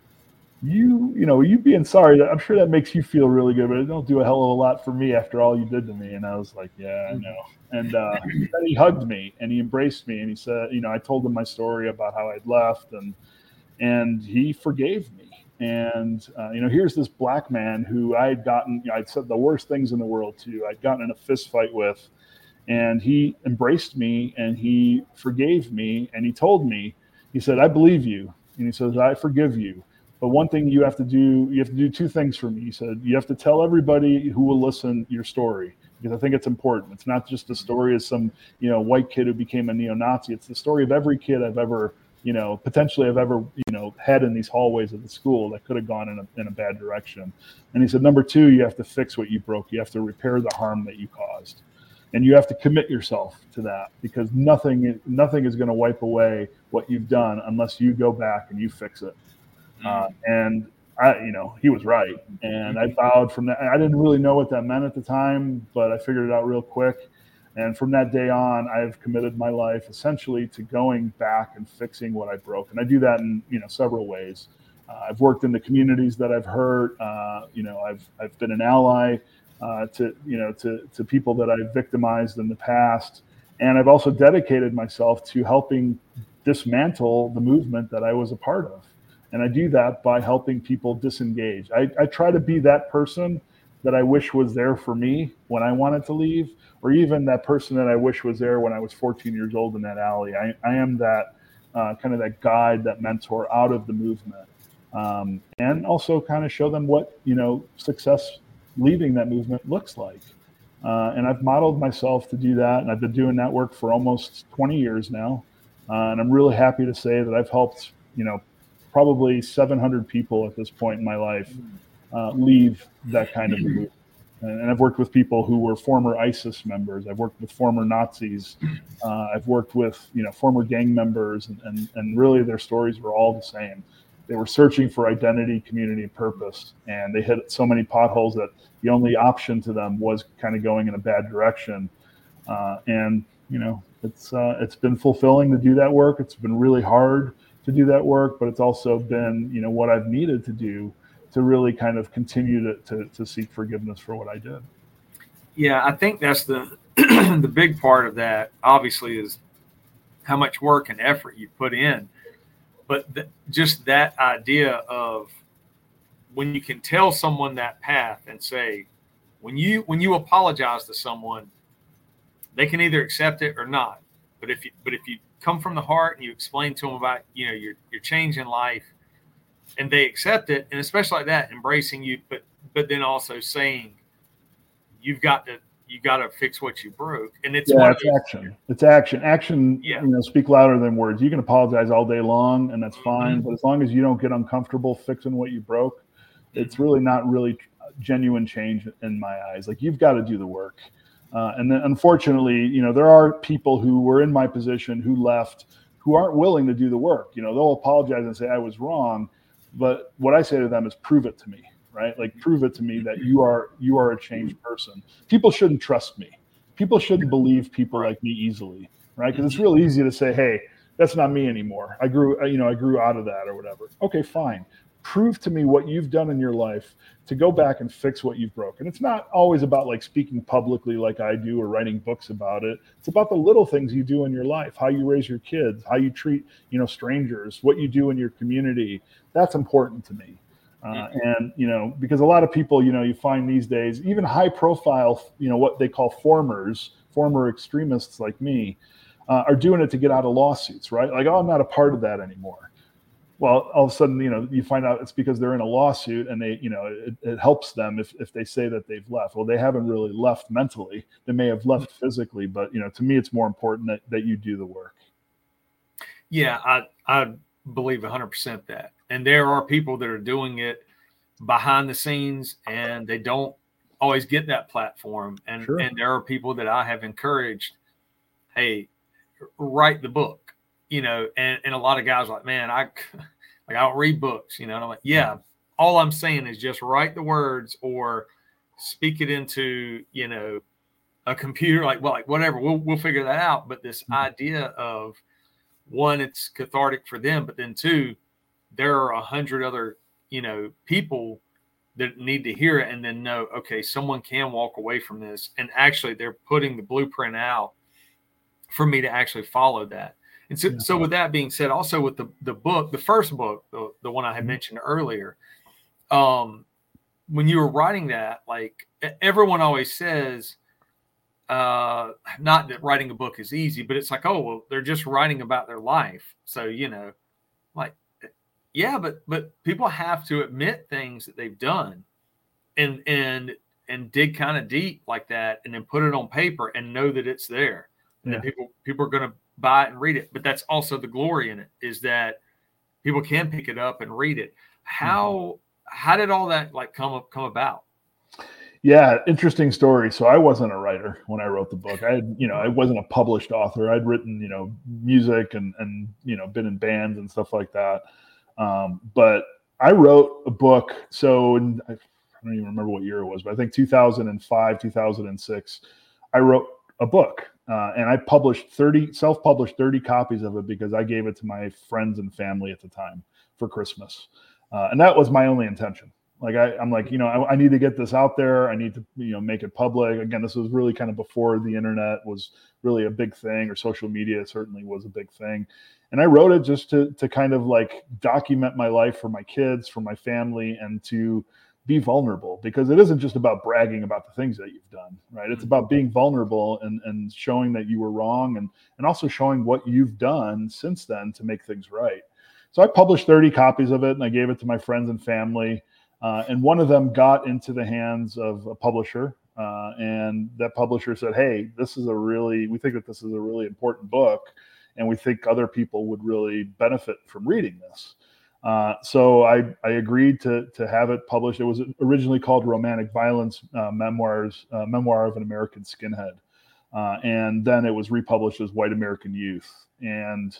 [SPEAKER 3] you being sorry, I'm sure that makes you feel really good, but it don't do a hell of a lot for me after all you did to me. And I was like, yeah, I know. And then he hugged me and he embraced me and he said, I told him my story about how I'd left and he forgave me. And, here's this black man who I'd said the worst things in the world to. I'd gotten in a fist fight with, and he embraced me and he forgave me. And he told me, he said, I believe you. And he says, I forgive you. But one thing you have to do two things for me. He said, you have to tell everybody who will listen your story, because I think it's important. It's not just the story of some, white kid who became a neo-Nazi. It's the story of every kid I've ever potentially I've ever, had in these hallways of the school that could have gone in a bad direction. And he said, number two, you have to fix what you broke. You have to repair the harm that you caused. And you have to commit yourself to that because nothing is going to wipe away what you've done unless you go back and you fix it. And he was right. And I vowed from that. I didn't really know what that meant at the time, but I figured it out real quick. And from that day on, I've committed my life essentially to going back and fixing what I broke. And I do that in, several ways. I've worked in the communities that I've hurt. I've been an ally to people that I've victimized in the past. And I've also dedicated myself to helping dismantle the movement that I was a part of. And I do that by helping people disengage. I try to be that person that I wish was there for me when I wanted to leave, or even that person that I wish was there when I was 14 years old in that alley. I am that kind of that guide, that mentor out of the movement, and also kind of show them what, success leaving that movement looks like. And I've modeled myself to do that. And I've been doing that work for almost 20 years now. And I'm really happy to say that I've helped, probably 700 people at this point in my life leave that kind of movement. And I've worked with people who were former ISIS members. I've worked with former Nazis. I've worked with, former gang members, and really their stories were all the same. They were searching for identity, community, and purpose, and they hit so many potholes that the only option to them was kind of going in a bad direction. It's been fulfilling to do that work. It's been really hard to do that work, but it's also been, what I've needed to do really kind of continue to seek forgiveness for what I did.
[SPEAKER 2] Yeah, I think that's the the big part of that, obviously, is how much work and effort you put in. But just that idea of when you can tell someone that path and say, when you apologize to someone, they can either accept it or not. But if you come from the heart and you explain to them about, your change in life, and they accept it, and especially like that, embracing you, but then also saying you got to fix what you broke. And it's
[SPEAKER 3] action. It's action. Action,
[SPEAKER 2] yeah.
[SPEAKER 3] Speak louder than words. You can apologize all day long, and that's fine. But as long as you don't get uncomfortable fixing what you broke, it's really not really genuine change in my eyes. Like, you've got to do the work. And then, unfortunately, there are people who were in my position who left, who aren't willing to do the work. They'll apologize and say I was wrong, but what I say to them is, prove it to me, right? Like, prove it to me that you are a changed person. People shouldn't trust me. People shouldn't believe people like me easily, right? Because it's real easy to say, hey, that's not me anymore. I grew out of that or whatever. Okay, fine. Prove to me what you've done in your life to go back and fix what you've broken. It's not always about like speaking publicly like I do or writing books about it. It's about the little things you do in your life, how you raise your kids, how you treat, strangers, what you do in your community. That's important to me. And, because a lot of people, you find these days, even high profile, what they call former extremists like me, are doing it to get out of lawsuits, right? Like, oh, I'm not a part of that anymore. Well, all of a sudden, you find out it's because they're in a lawsuit, and they, it helps them if they say that they've left. Well, they haven't really left mentally. They may have left physically, but, to me, it's more important that you do the work.
[SPEAKER 2] Yeah, I believe 100% that. And there are people that are doing it behind the scenes, and they don't always get that platform. And,
[SPEAKER 3] sure.
[SPEAKER 2] And there are people that I have encouraged, hey, write the book. And a lot of guys are like, man, I don't read books, and I'm like, yeah, all I'm saying is just write the words or speak it into, a computer, like whatever, we'll figure that out. But this idea of, one, it's cathartic for them, but then two, there are 100 other, people that need to hear it and then know, okay, someone can walk away from this. And actually they're putting the blueprint out for me to actually follow that. And so with that being said, also with the book, the first book, the one I had mentioned earlier, when you were writing that, like, everyone always says, not that writing a book is easy, but it's like, oh, well, they're just writing about their life. So, like, yeah, but people have to admit things that they've done and dig kind of deep like that, and then put it on paper and know that it's there. And then people are going to buy it and read it. But that's also the glory in it, is that people can pick it up and read it. How did all that like come about?
[SPEAKER 3] Yeah, interesting story. So I wasn't a writer when I wrote the book. I wasn't a published author. I'd written, music and been in bands and stuff like that. But I wrote a book. So I don't even remember what year it was, but I think 2005, 2006, I wrote a book. And I self-published 30 copies of it because I gave it to my friends and family at the time for Christmas. And that was my only intention. Like, I'm like, I need to get this out there. I need to, make it public. Again, this was really kind of before the internet was really a big thing, or social media certainly was a big thing. And I wrote it just to kind of like document my life for my kids, for my family, and to be vulnerable, because it isn't just about bragging about the things that you've done, right? It's about being vulnerable and showing that you were wrong, and also showing what you've done since then to make things right. So I published 30 copies of it, and I gave it to my friends and family. And one of them got into the hands of a publisher, and that publisher said, hey, we think that this is a really important book, and we think other people would really benefit from reading this. So I agreed to have it published. It was originally called Romantic Violence, Memoir of an American Skinhead. And then it was republished as White American Youth. And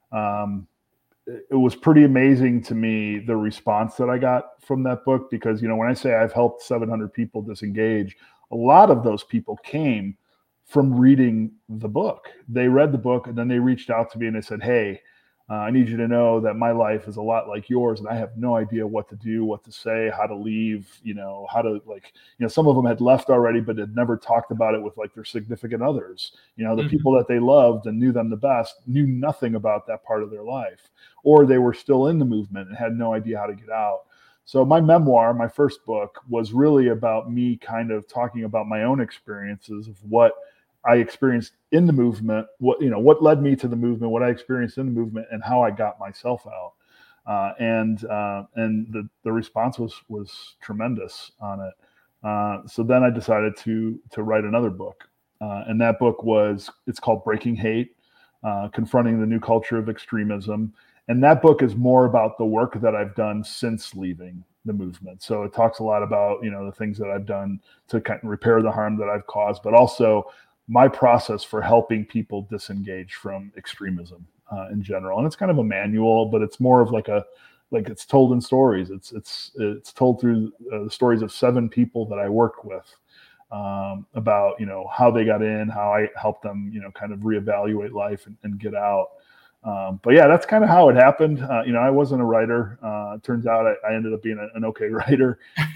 [SPEAKER 3] it was pretty amazing to me, the response that I got from that book, because, when I say I've helped 700 people disengage, a lot of those people came from reading the book. They read the book, and then they reached out to me and they said, hey, I need you to know that my life is a lot like yours, and I have no idea what to do, what to say, how to leave, how to some of them had left already, but had never talked about it with like their significant others. The people that they loved and knew them the best knew nothing about that part of their life, or they were still in the movement and had no idea how to get out. So my memoir, my first book, was really about me kind of talking about my own experiences of what I experienced in the movement, what led me to the movement, what I experienced in the movement, and how I got myself out. And the response was tremendous on it. So then I decided to write another book, and that book it's called Breaking Hate, Confronting the New Culture of Extremism. And that book is more about the work that I've done since leaving the movement. So it talks a lot about, the things that I've done to kind of repair the harm that I've caused, but also my process for helping people disengage from extremism in general. And it's kind of a manual, but it's more of like it's told in stories. It's told through the stories of 7 people that I worked with about, how they got in, how I helped them, kind of reevaluate life and get out. But yeah, that's kind of how it happened. I wasn't a writer. It turns out I ended up being an okay writer.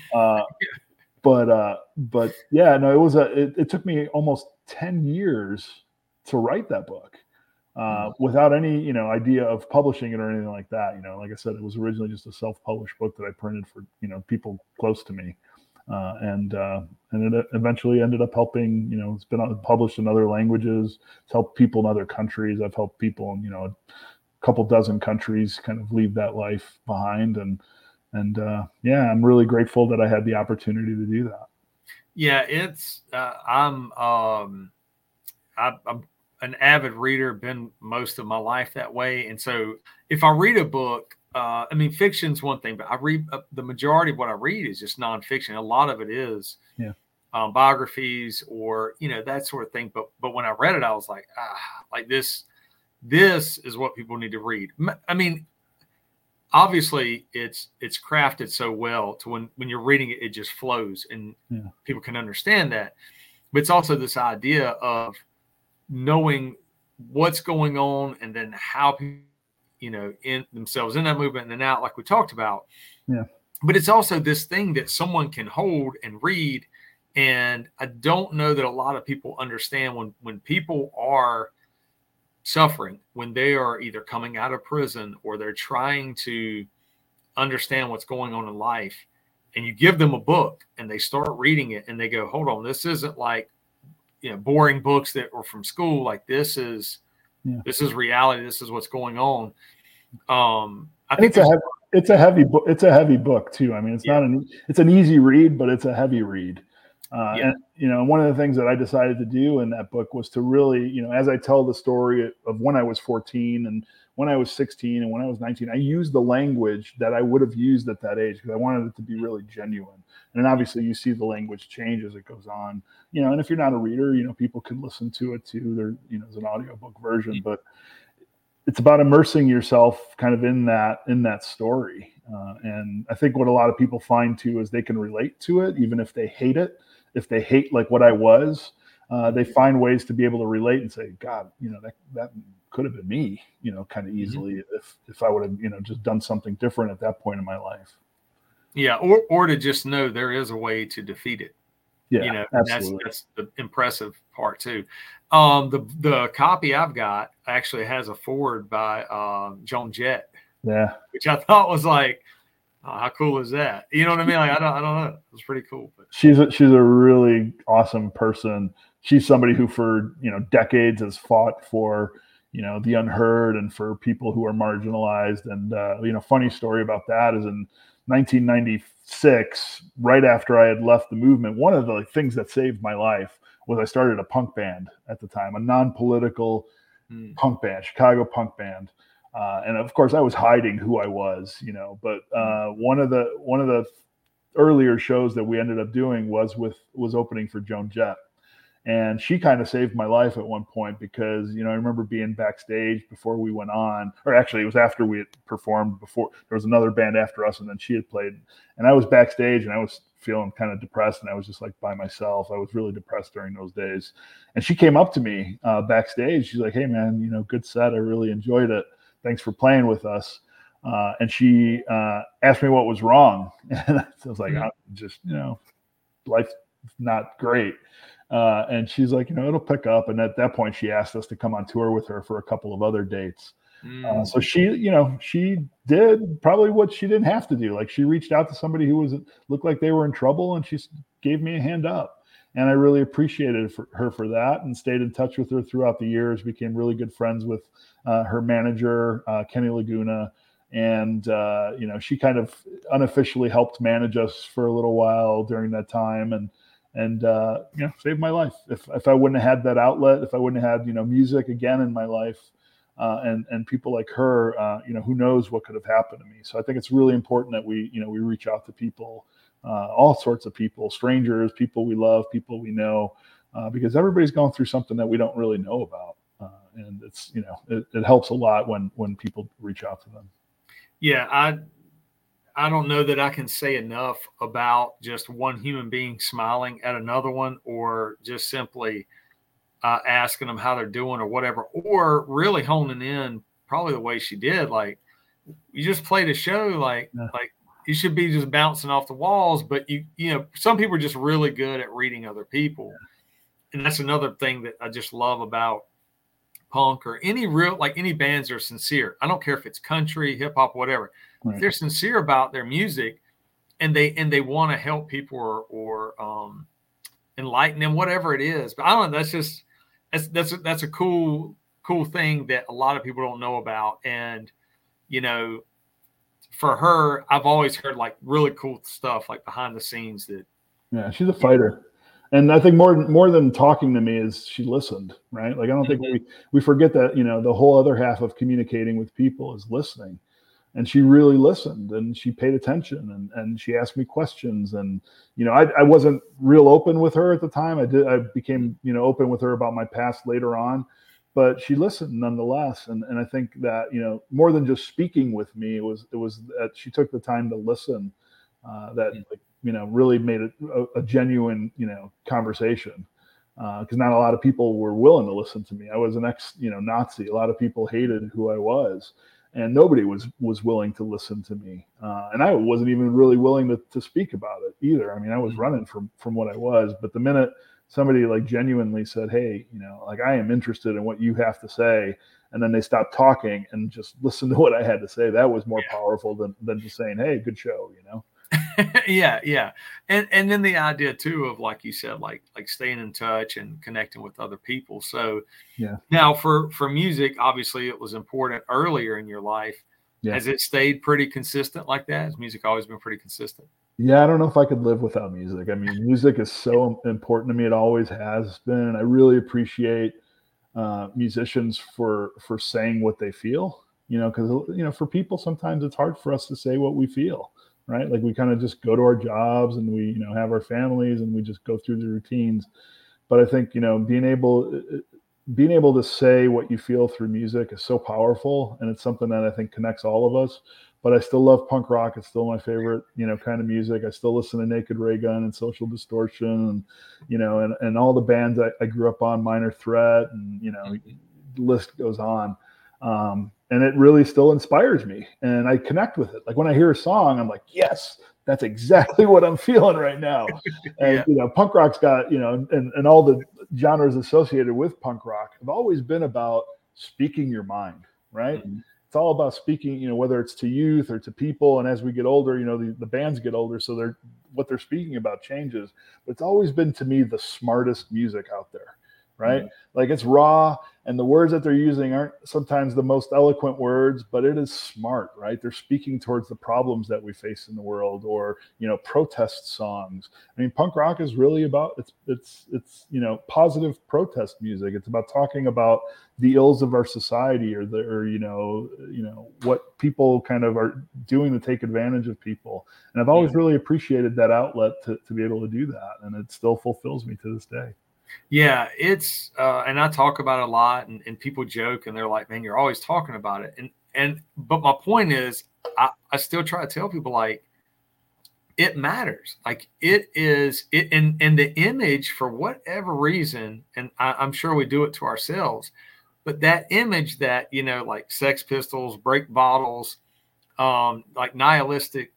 [SPEAKER 3] But yeah, no, it took me almost 10 years to write that book without any, idea of publishing it or anything like that. Like I said, it was originally just a self-published book that I printed for, people close to me. And it eventually ended up helping, it's been published in other languages. It's helped people in other countries. I've helped people in, a couple dozen countries kind of leave that life behind. And yeah, I'm really grateful that I had the opportunity to do that.
[SPEAKER 2] Yeah, it's I'm an avid reader, been most of my life that way. And so if I read a book, fiction's one thing, but I read the majority of what I read is just nonfiction. A lot of it is biographies or, that sort of thing. But when I read it, I was like, this is what people need to read. Obviously it's crafted so well to when you're reading it, it just flows and people can understand that. But it's also this idea of knowing what's going on and then how people, in themselves in that movement and then out, like we talked about.
[SPEAKER 3] Yeah.
[SPEAKER 2] But it's also this thing that someone can hold and read. And I don't know that a lot of people understand when people are suffering, when they are either coming out of prison or they're trying to understand what's going on in life, and you give them a book and they start reading it and they go, hold on, this isn't like, boring books that were from school. Like this is reality. This is what's going on. I think
[SPEAKER 3] it's a heavy book. It's a heavy book too. It's an easy read, but it's a heavy read. And one of the things that I decided to do in that book was to really, as I tell the story of when I was 14 and when I was 16 and when I was 19, I used the language that I would have used at that age because I wanted it to be really genuine. And then obviously you see the language change as it goes on, and if you're not a reader, people can listen to it too. There's an audiobook version, but it's about immersing yourself kind of in that story. And I think what a lot of people find too is they can relate to it, even if they hate it. If they hate like what I was, they find ways to be able to relate and say, God, that could have been me, kind of easily if I would have, just done something different at that point in my life.
[SPEAKER 2] Yeah. Or to just know there is a way to defeat it.
[SPEAKER 3] Yeah, absolutely.
[SPEAKER 2] That's the impressive part too. The copy I've got actually has a foreword by Joan Jett.
[SPEAKER 3] Yeah.
[SPEAKER 2] Which I thought was like, how cool is that? You know what I mean? Like, I don't know. It was pretty cool. But
[SPEAKER 3] she's a really awesome person. She's somebody who for, decades has fought for, the unheard and for people who are marginalized. And, funny story about that is in 1996, right after I had left the movement, one of the things that saved my life was I started a punk band at the time, a non-political punk band, Chicago punk band. And of course I was hiding who I was, but one of the earlier shows that we ended up doing was opening for Joan Jett. And she kind of saved my life at one point because, I remember being backstage before we went on, or actually it was after we had performed. Before there was another band after us and then she had played, and I was backstage and I was feeling kind of depressed and I was just like by myself. I was really depressed during those days. And she came up to me backstage. She's like, hey man, good set. I really enjoyed it. thanks for playing with us. And she asked me what was wrong. And I was like, I'm just, life's not great. And she's like, it'll pick up. And at that point, she asked us to come on tour with her for a couple of other dates. So she did probably what she didn't have to do. Like, she reached out to somebody who looked like they were in trouble, and she gave me a hand up. And I really appreciated her for that, and stayed in touch with her throughout the years, became really good friends with her manager, Kenny Laguna. And, she kind of unofficially helped manage us for a little while during that time, and saved my life. If I wouldn't have had that outlet, if I wouldn't have had, music again in my life, and people like her, who knows what could have happened to me. So I think it's really important that we reach out to people, all sorts of people, strangers, people we love, people we know, because everybody's going through something that we don't really know about. And it's, it helps a lot when people reach out to them.
[SPEAKER 2] Yeah. I don't know that I can say enough about just one human being smiling at another one, or just simply asking them how they're doing or whatever, or really honing in probably the way she did. Like, you just played a show, like you should be just bouncing off the walls, but some people are just really good at reading other people. And that's another thing that I just love about punk, or any bands that are sincere. I don't care if it's country, hip hop, whatever. Right. If they're sincere about their music, and they want to help people or enlighten them, whatever it is. But I don't know, that's a cool thing that a lot of people don't know about. And, for her, I've always heard like really cool stuff, like behind the scenes
[SPEAKER 3] Yeah, she's a fighter. And I think more than talking to me is she listened, right? Like, I don't think we forget that, the whole other half of communicating with people is listening. And she really listened, and she paid attention, and she asked me questions. And, I wasn't real open with her at the time. I became, open with her about my past later on, but she listened nonetheless. And I think that, more than just speaking with me, it was that she took the time to listen, really made it a genuine, conversation. Because not a lot of people were willing to listen to me. I was an Nazi. A lot of people hated who I was. And nobody was willing to listen to me. And I wasn't even really willing to speak about it either. I mean, I was running from what I was. But the minute somebody like genuinely said, hey, like, I am interested in what you have to say, and then they stopped talking and just listened to what I had to say, that was more powerful than just saying, hey, good show,
[SPEAKER 2] Yeah. And then the idea too of, like you said, like staying in touch and connecting with other people. So now for music, obviously it was important earlier in your life. Yeah. Has it stayed pretty consistent like that? Has music always been pretty consistent?
[SPEAKER 3] Yeah, I don't know if I could live without music. I mean, music is so important to me. It always has been. And I really appreciate musicians for saying what they feel, because, for people, sometimes it's hard for us to say what we feel. Right? Like, we kind of just go to our jobs, and we, have our families, and we just go through the routines. But I think, being able to say what you feel through music is so powerful. And it's something that I think connects all of us. But I still love punk rock. It's still my favorite, kind of music. I still listen to Naked Ray Gun and Social Distortion, and, and all the bands I grew up on, Minor Threat, and, the list goes on. And it really still inspires me, and I connect with it. Like, when I hear a song, I'm like, yes, that's exactly what I'm feeling right now. And, punk rock's got, and all the genres associated with punk rock have always been about speaking your mind, right? Mm-hmm. It's all about speaking, whether it's to youth or to people. And as we get older, the bands get older, so what they're speaking about changes. But it's always been, to me, the smartest music out there. Right? Mm-hmm. Like, it's raw, and the words that they're using aren't sometimes the most eloquent words, but it is smart, right? They're speaking towards the problems that we face in the world, or, protest songs. I mean, punk rock is really about, it's positive protest music. It's about talking about the ills of our society, or what people kind of are doing to take advantage of people. And I've always really appreciated that outlet to be able to do that. And it still fulfills me to this day.
[SPEAKER 2] Yeah, it's and I talk about it a lot, and people joke, and they're like, man, you're always talking about it. But my point is, I still try to tell people, like, it matters. Like, it is it, and the image, for whatever reason, and I'm sure we do it to ourselves, But that image that, you know, like Sex Pistols, Break Bottles, like nihilistic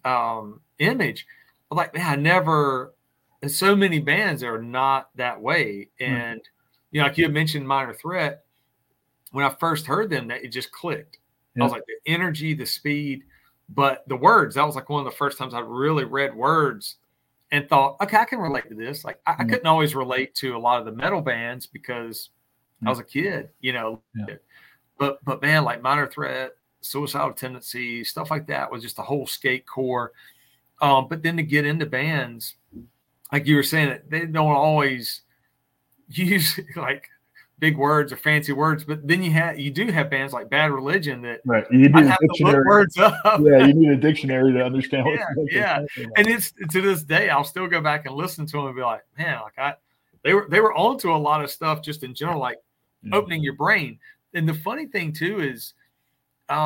[SPEAKER 2] image, I'm like, man, I never, and so many bands are not that way. And, you know, like you had mentioned Minor Threat, when I first heard them, that it just clicked. I was like, the energy, the speed, but the words, that was like one of the first times I really read words and thought, okay, I can relate to this. Like I couldn't always relate to a lot of the metal bands because I was a kid, you know, but man, like Minor Threat, Suicidal Tendencies, stuff like that was just a whole skate core. But then to get into bands, like you were saying, they don't always use like big words or fancy words, but then you do have bands like Bad Religion that
[SPEAKER 3] you need
[SPEAKER 2] a dictionary. Words up.
[SPEAKER 3] You need a dictionary to understand what.
[SPEAKER 2] And it's to this day, I'll still go back and listen to them and be like, man, like they were onto a lot of stuff just in general, like opening your brain. And the funny thing too is, when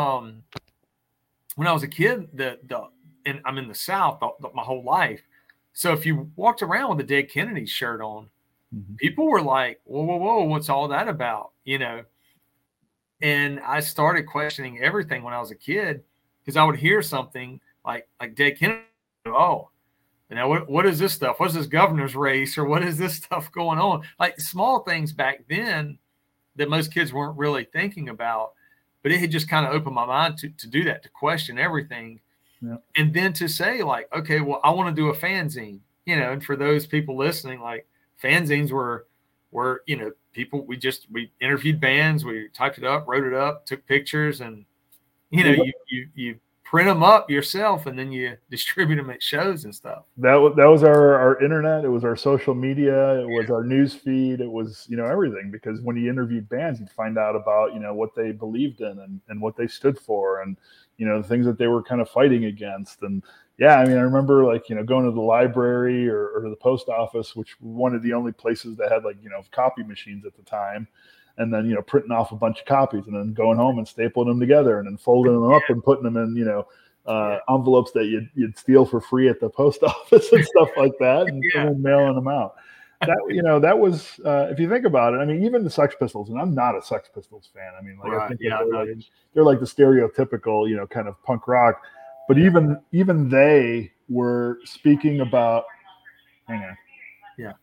[SPEAKER 2] I was a kid, and I'm in the South my whole life, so if you walked around with a Dead Kennedy shirt on, people were like, whoa, what's all that about? You know? And I started questioning everything when I was a kid because I would hear something like Dead Kennedy. Oh, you know, what is this stuff? What's this governor's race? Or what is this stuff going on? Like small things back then that most kids weren't really thinking about, but it had just kind of opened my mind to do that, to question everything. Yeah. And then to say like, okay, well, I want to do a fanzine, you know, and for those people listening, like, fanzines were, you know, people, we interviewed bands, we typed it up, wrote it up, took pictures, and, you know, you print them up yourself and then you distribute them at shows and stuff.
[SPEAKER 3] That was our internet. It was our social media. It was our news feed. It was, you know, everything, because when you interviewed bands, you'd find out about, you know, what they believed in and what they stood for and, you know, the things that they were kind of fighting against. And yeah, I mean, I remember like, you know, going to the library or the post office, which were one of the only places that had like, you know, copy machines at the time. And then, you know, printing off a bunch of copies and then going home and stapling them together and then folding them up and putting them in, you know, envelopes that you'd steal for free at the post office and stuff like that, and then mailing them out. That, you know, that was, if you think about it, I mean, even the Sex Pistols, and I'm not a Sex Pistols fan. I mean, like, I think they're like the stereotypical, you know, kind of punk rock, but even they were speaking about, hang on.
[SPEAKER 2] Yeah.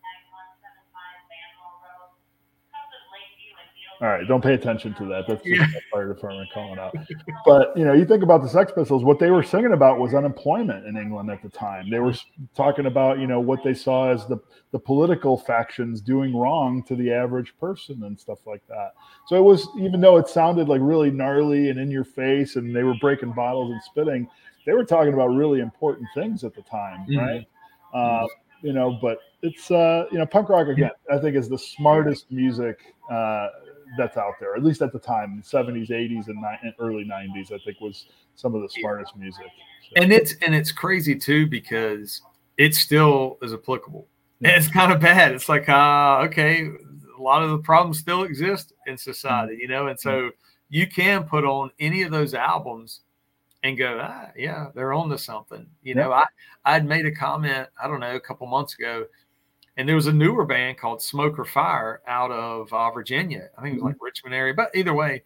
[SPEAKER 3] All right, don't pay attention to that. That's just the fire department calling out. But, you know, you think about the Sex Pistols, what they were singing about was unemployment in England at the time. They were talking about, you know, what they saw as the political factions doing wrong to the average person and stuff like that. So it was, even though it sounded like really gnarly and in your face and they were breaking bottles and spitting, they were talking about really important things at the time, right? You know, but it's, you know, punk rock, again, I think is the smartest music that's out there, at least at the time, 70s, 80s, and early 90s, I think was some of the smartest music.
[SPEAKER 2] So. And it's crazy too, because it still is applicable. And it's kind of bad. It's like, okay, a lot of the problems still exist in society, you know, and so you can put on any of those albums and go, yeah, they're on to something. You know, I'd made a comment, I don't know, a couple months ago, and there was a newer band called Smoke or Fire out of Virginia. I think it was like Richmond area, but either way,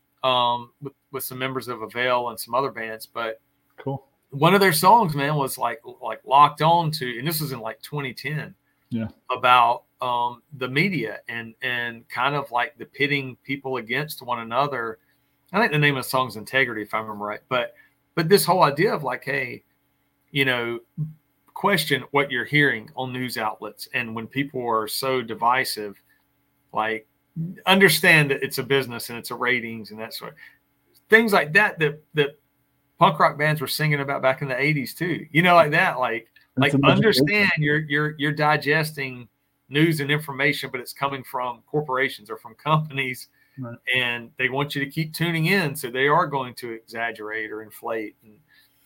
[SPEAKER 2] with some members of Avail and some other bands. But
[SPEAKER 3] cool.
[SPEAKER 2] One of their songs, man, was like locked on to, and this was in like 2010, about the media and kind of like the pitting people against one another. I think the name of the song is Integrity, if I remember right. But this whole idea of like, hey, you know, question what you're hearing on news outlets, and when people are so divisive, like, understand that it's a business and it's a ratings and that sort of things like that punk rock bands were singing about back in the 80s too, you know, like that, like understand you're digesting news and information, but it's coming from corporations or from companies, and they want you to keep tuning in, so they are going to exaggerate or inflate. And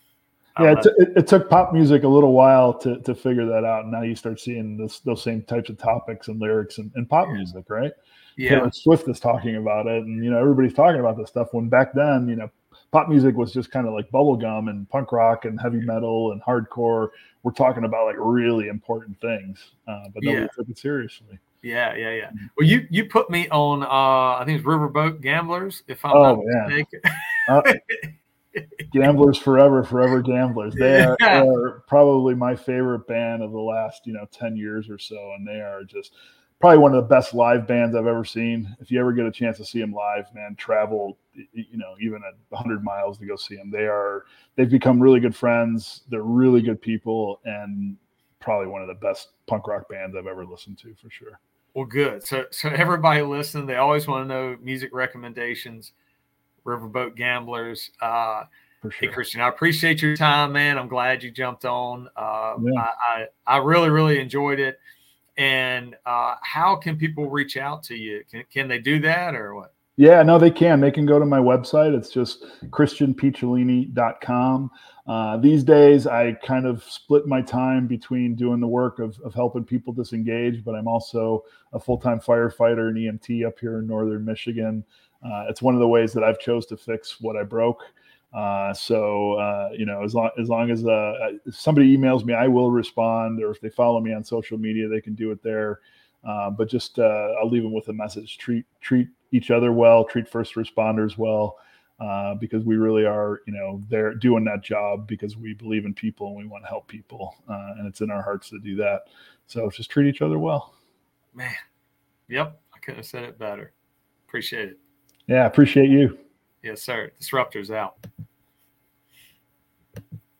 [SPEAKER 3] it took pop music a little while to figure that out. And now you start seeing those same types of topics and lyrics in pop music, right? Yeah. Taylor Swift is talking about it, and, you know, everybody's talking about this stuff, when back then, you know, pop music was just kind of like bubblegum, and punk rock and heavy metal and hardcore. We're talking about like really important things, but nobody took it seriously.
[SPEAKER 2] Yeah. Well, you put me on, I think it's Riverboat Gamblers, if I'm not mistaken.
[SPEAKER 3] Gamblers forever Gamblers. They are probably my favorite band of the last 10 years or so, and they are just probably one of the best live bands I've ever seen. If you ever get a chance to see them live, man, travel even at 100 miles to go see them. They've become really good friends. They're really good people, and probably one of the best punk rock bands I've ever listened to, for sure.
[SPEAKER 2] Well, good. So everybody listening, they always want to know music recommendations. Riverboat Gamblers. For sure. Hey, Christian, I appreciate your time, man. I'm glad you jumped on. I really enjoyed it. And how can people reach out to you? Can they do that or what?
[SPEAKER 3] Yeah, no, they can. They can go to my website. It's just christianpicciolini.com. These days, I kind of split my time between doing the work of helping people disengage, but I'm also a full-time firefighter and EMT up here in northern Michigan. It's one of the ways that I've chose to fix what I broke. As long as if somebody emails me, I will respond, or if they follow me on social media, they can do it there. But just I'll leave them with a message: treat each other well, treat first responders well, because we really are, they're doing that job because we believe in people and we want to help people, and it's in our hearts to do that. So just treat each other well.
[SPEAKER 2] Man, yep, I couldn't have said it better. Appreciate it.
[SPEAKER 3] Yeah, appreciate you.
[SPEAKER 2] Yes, sir. Disruptors out.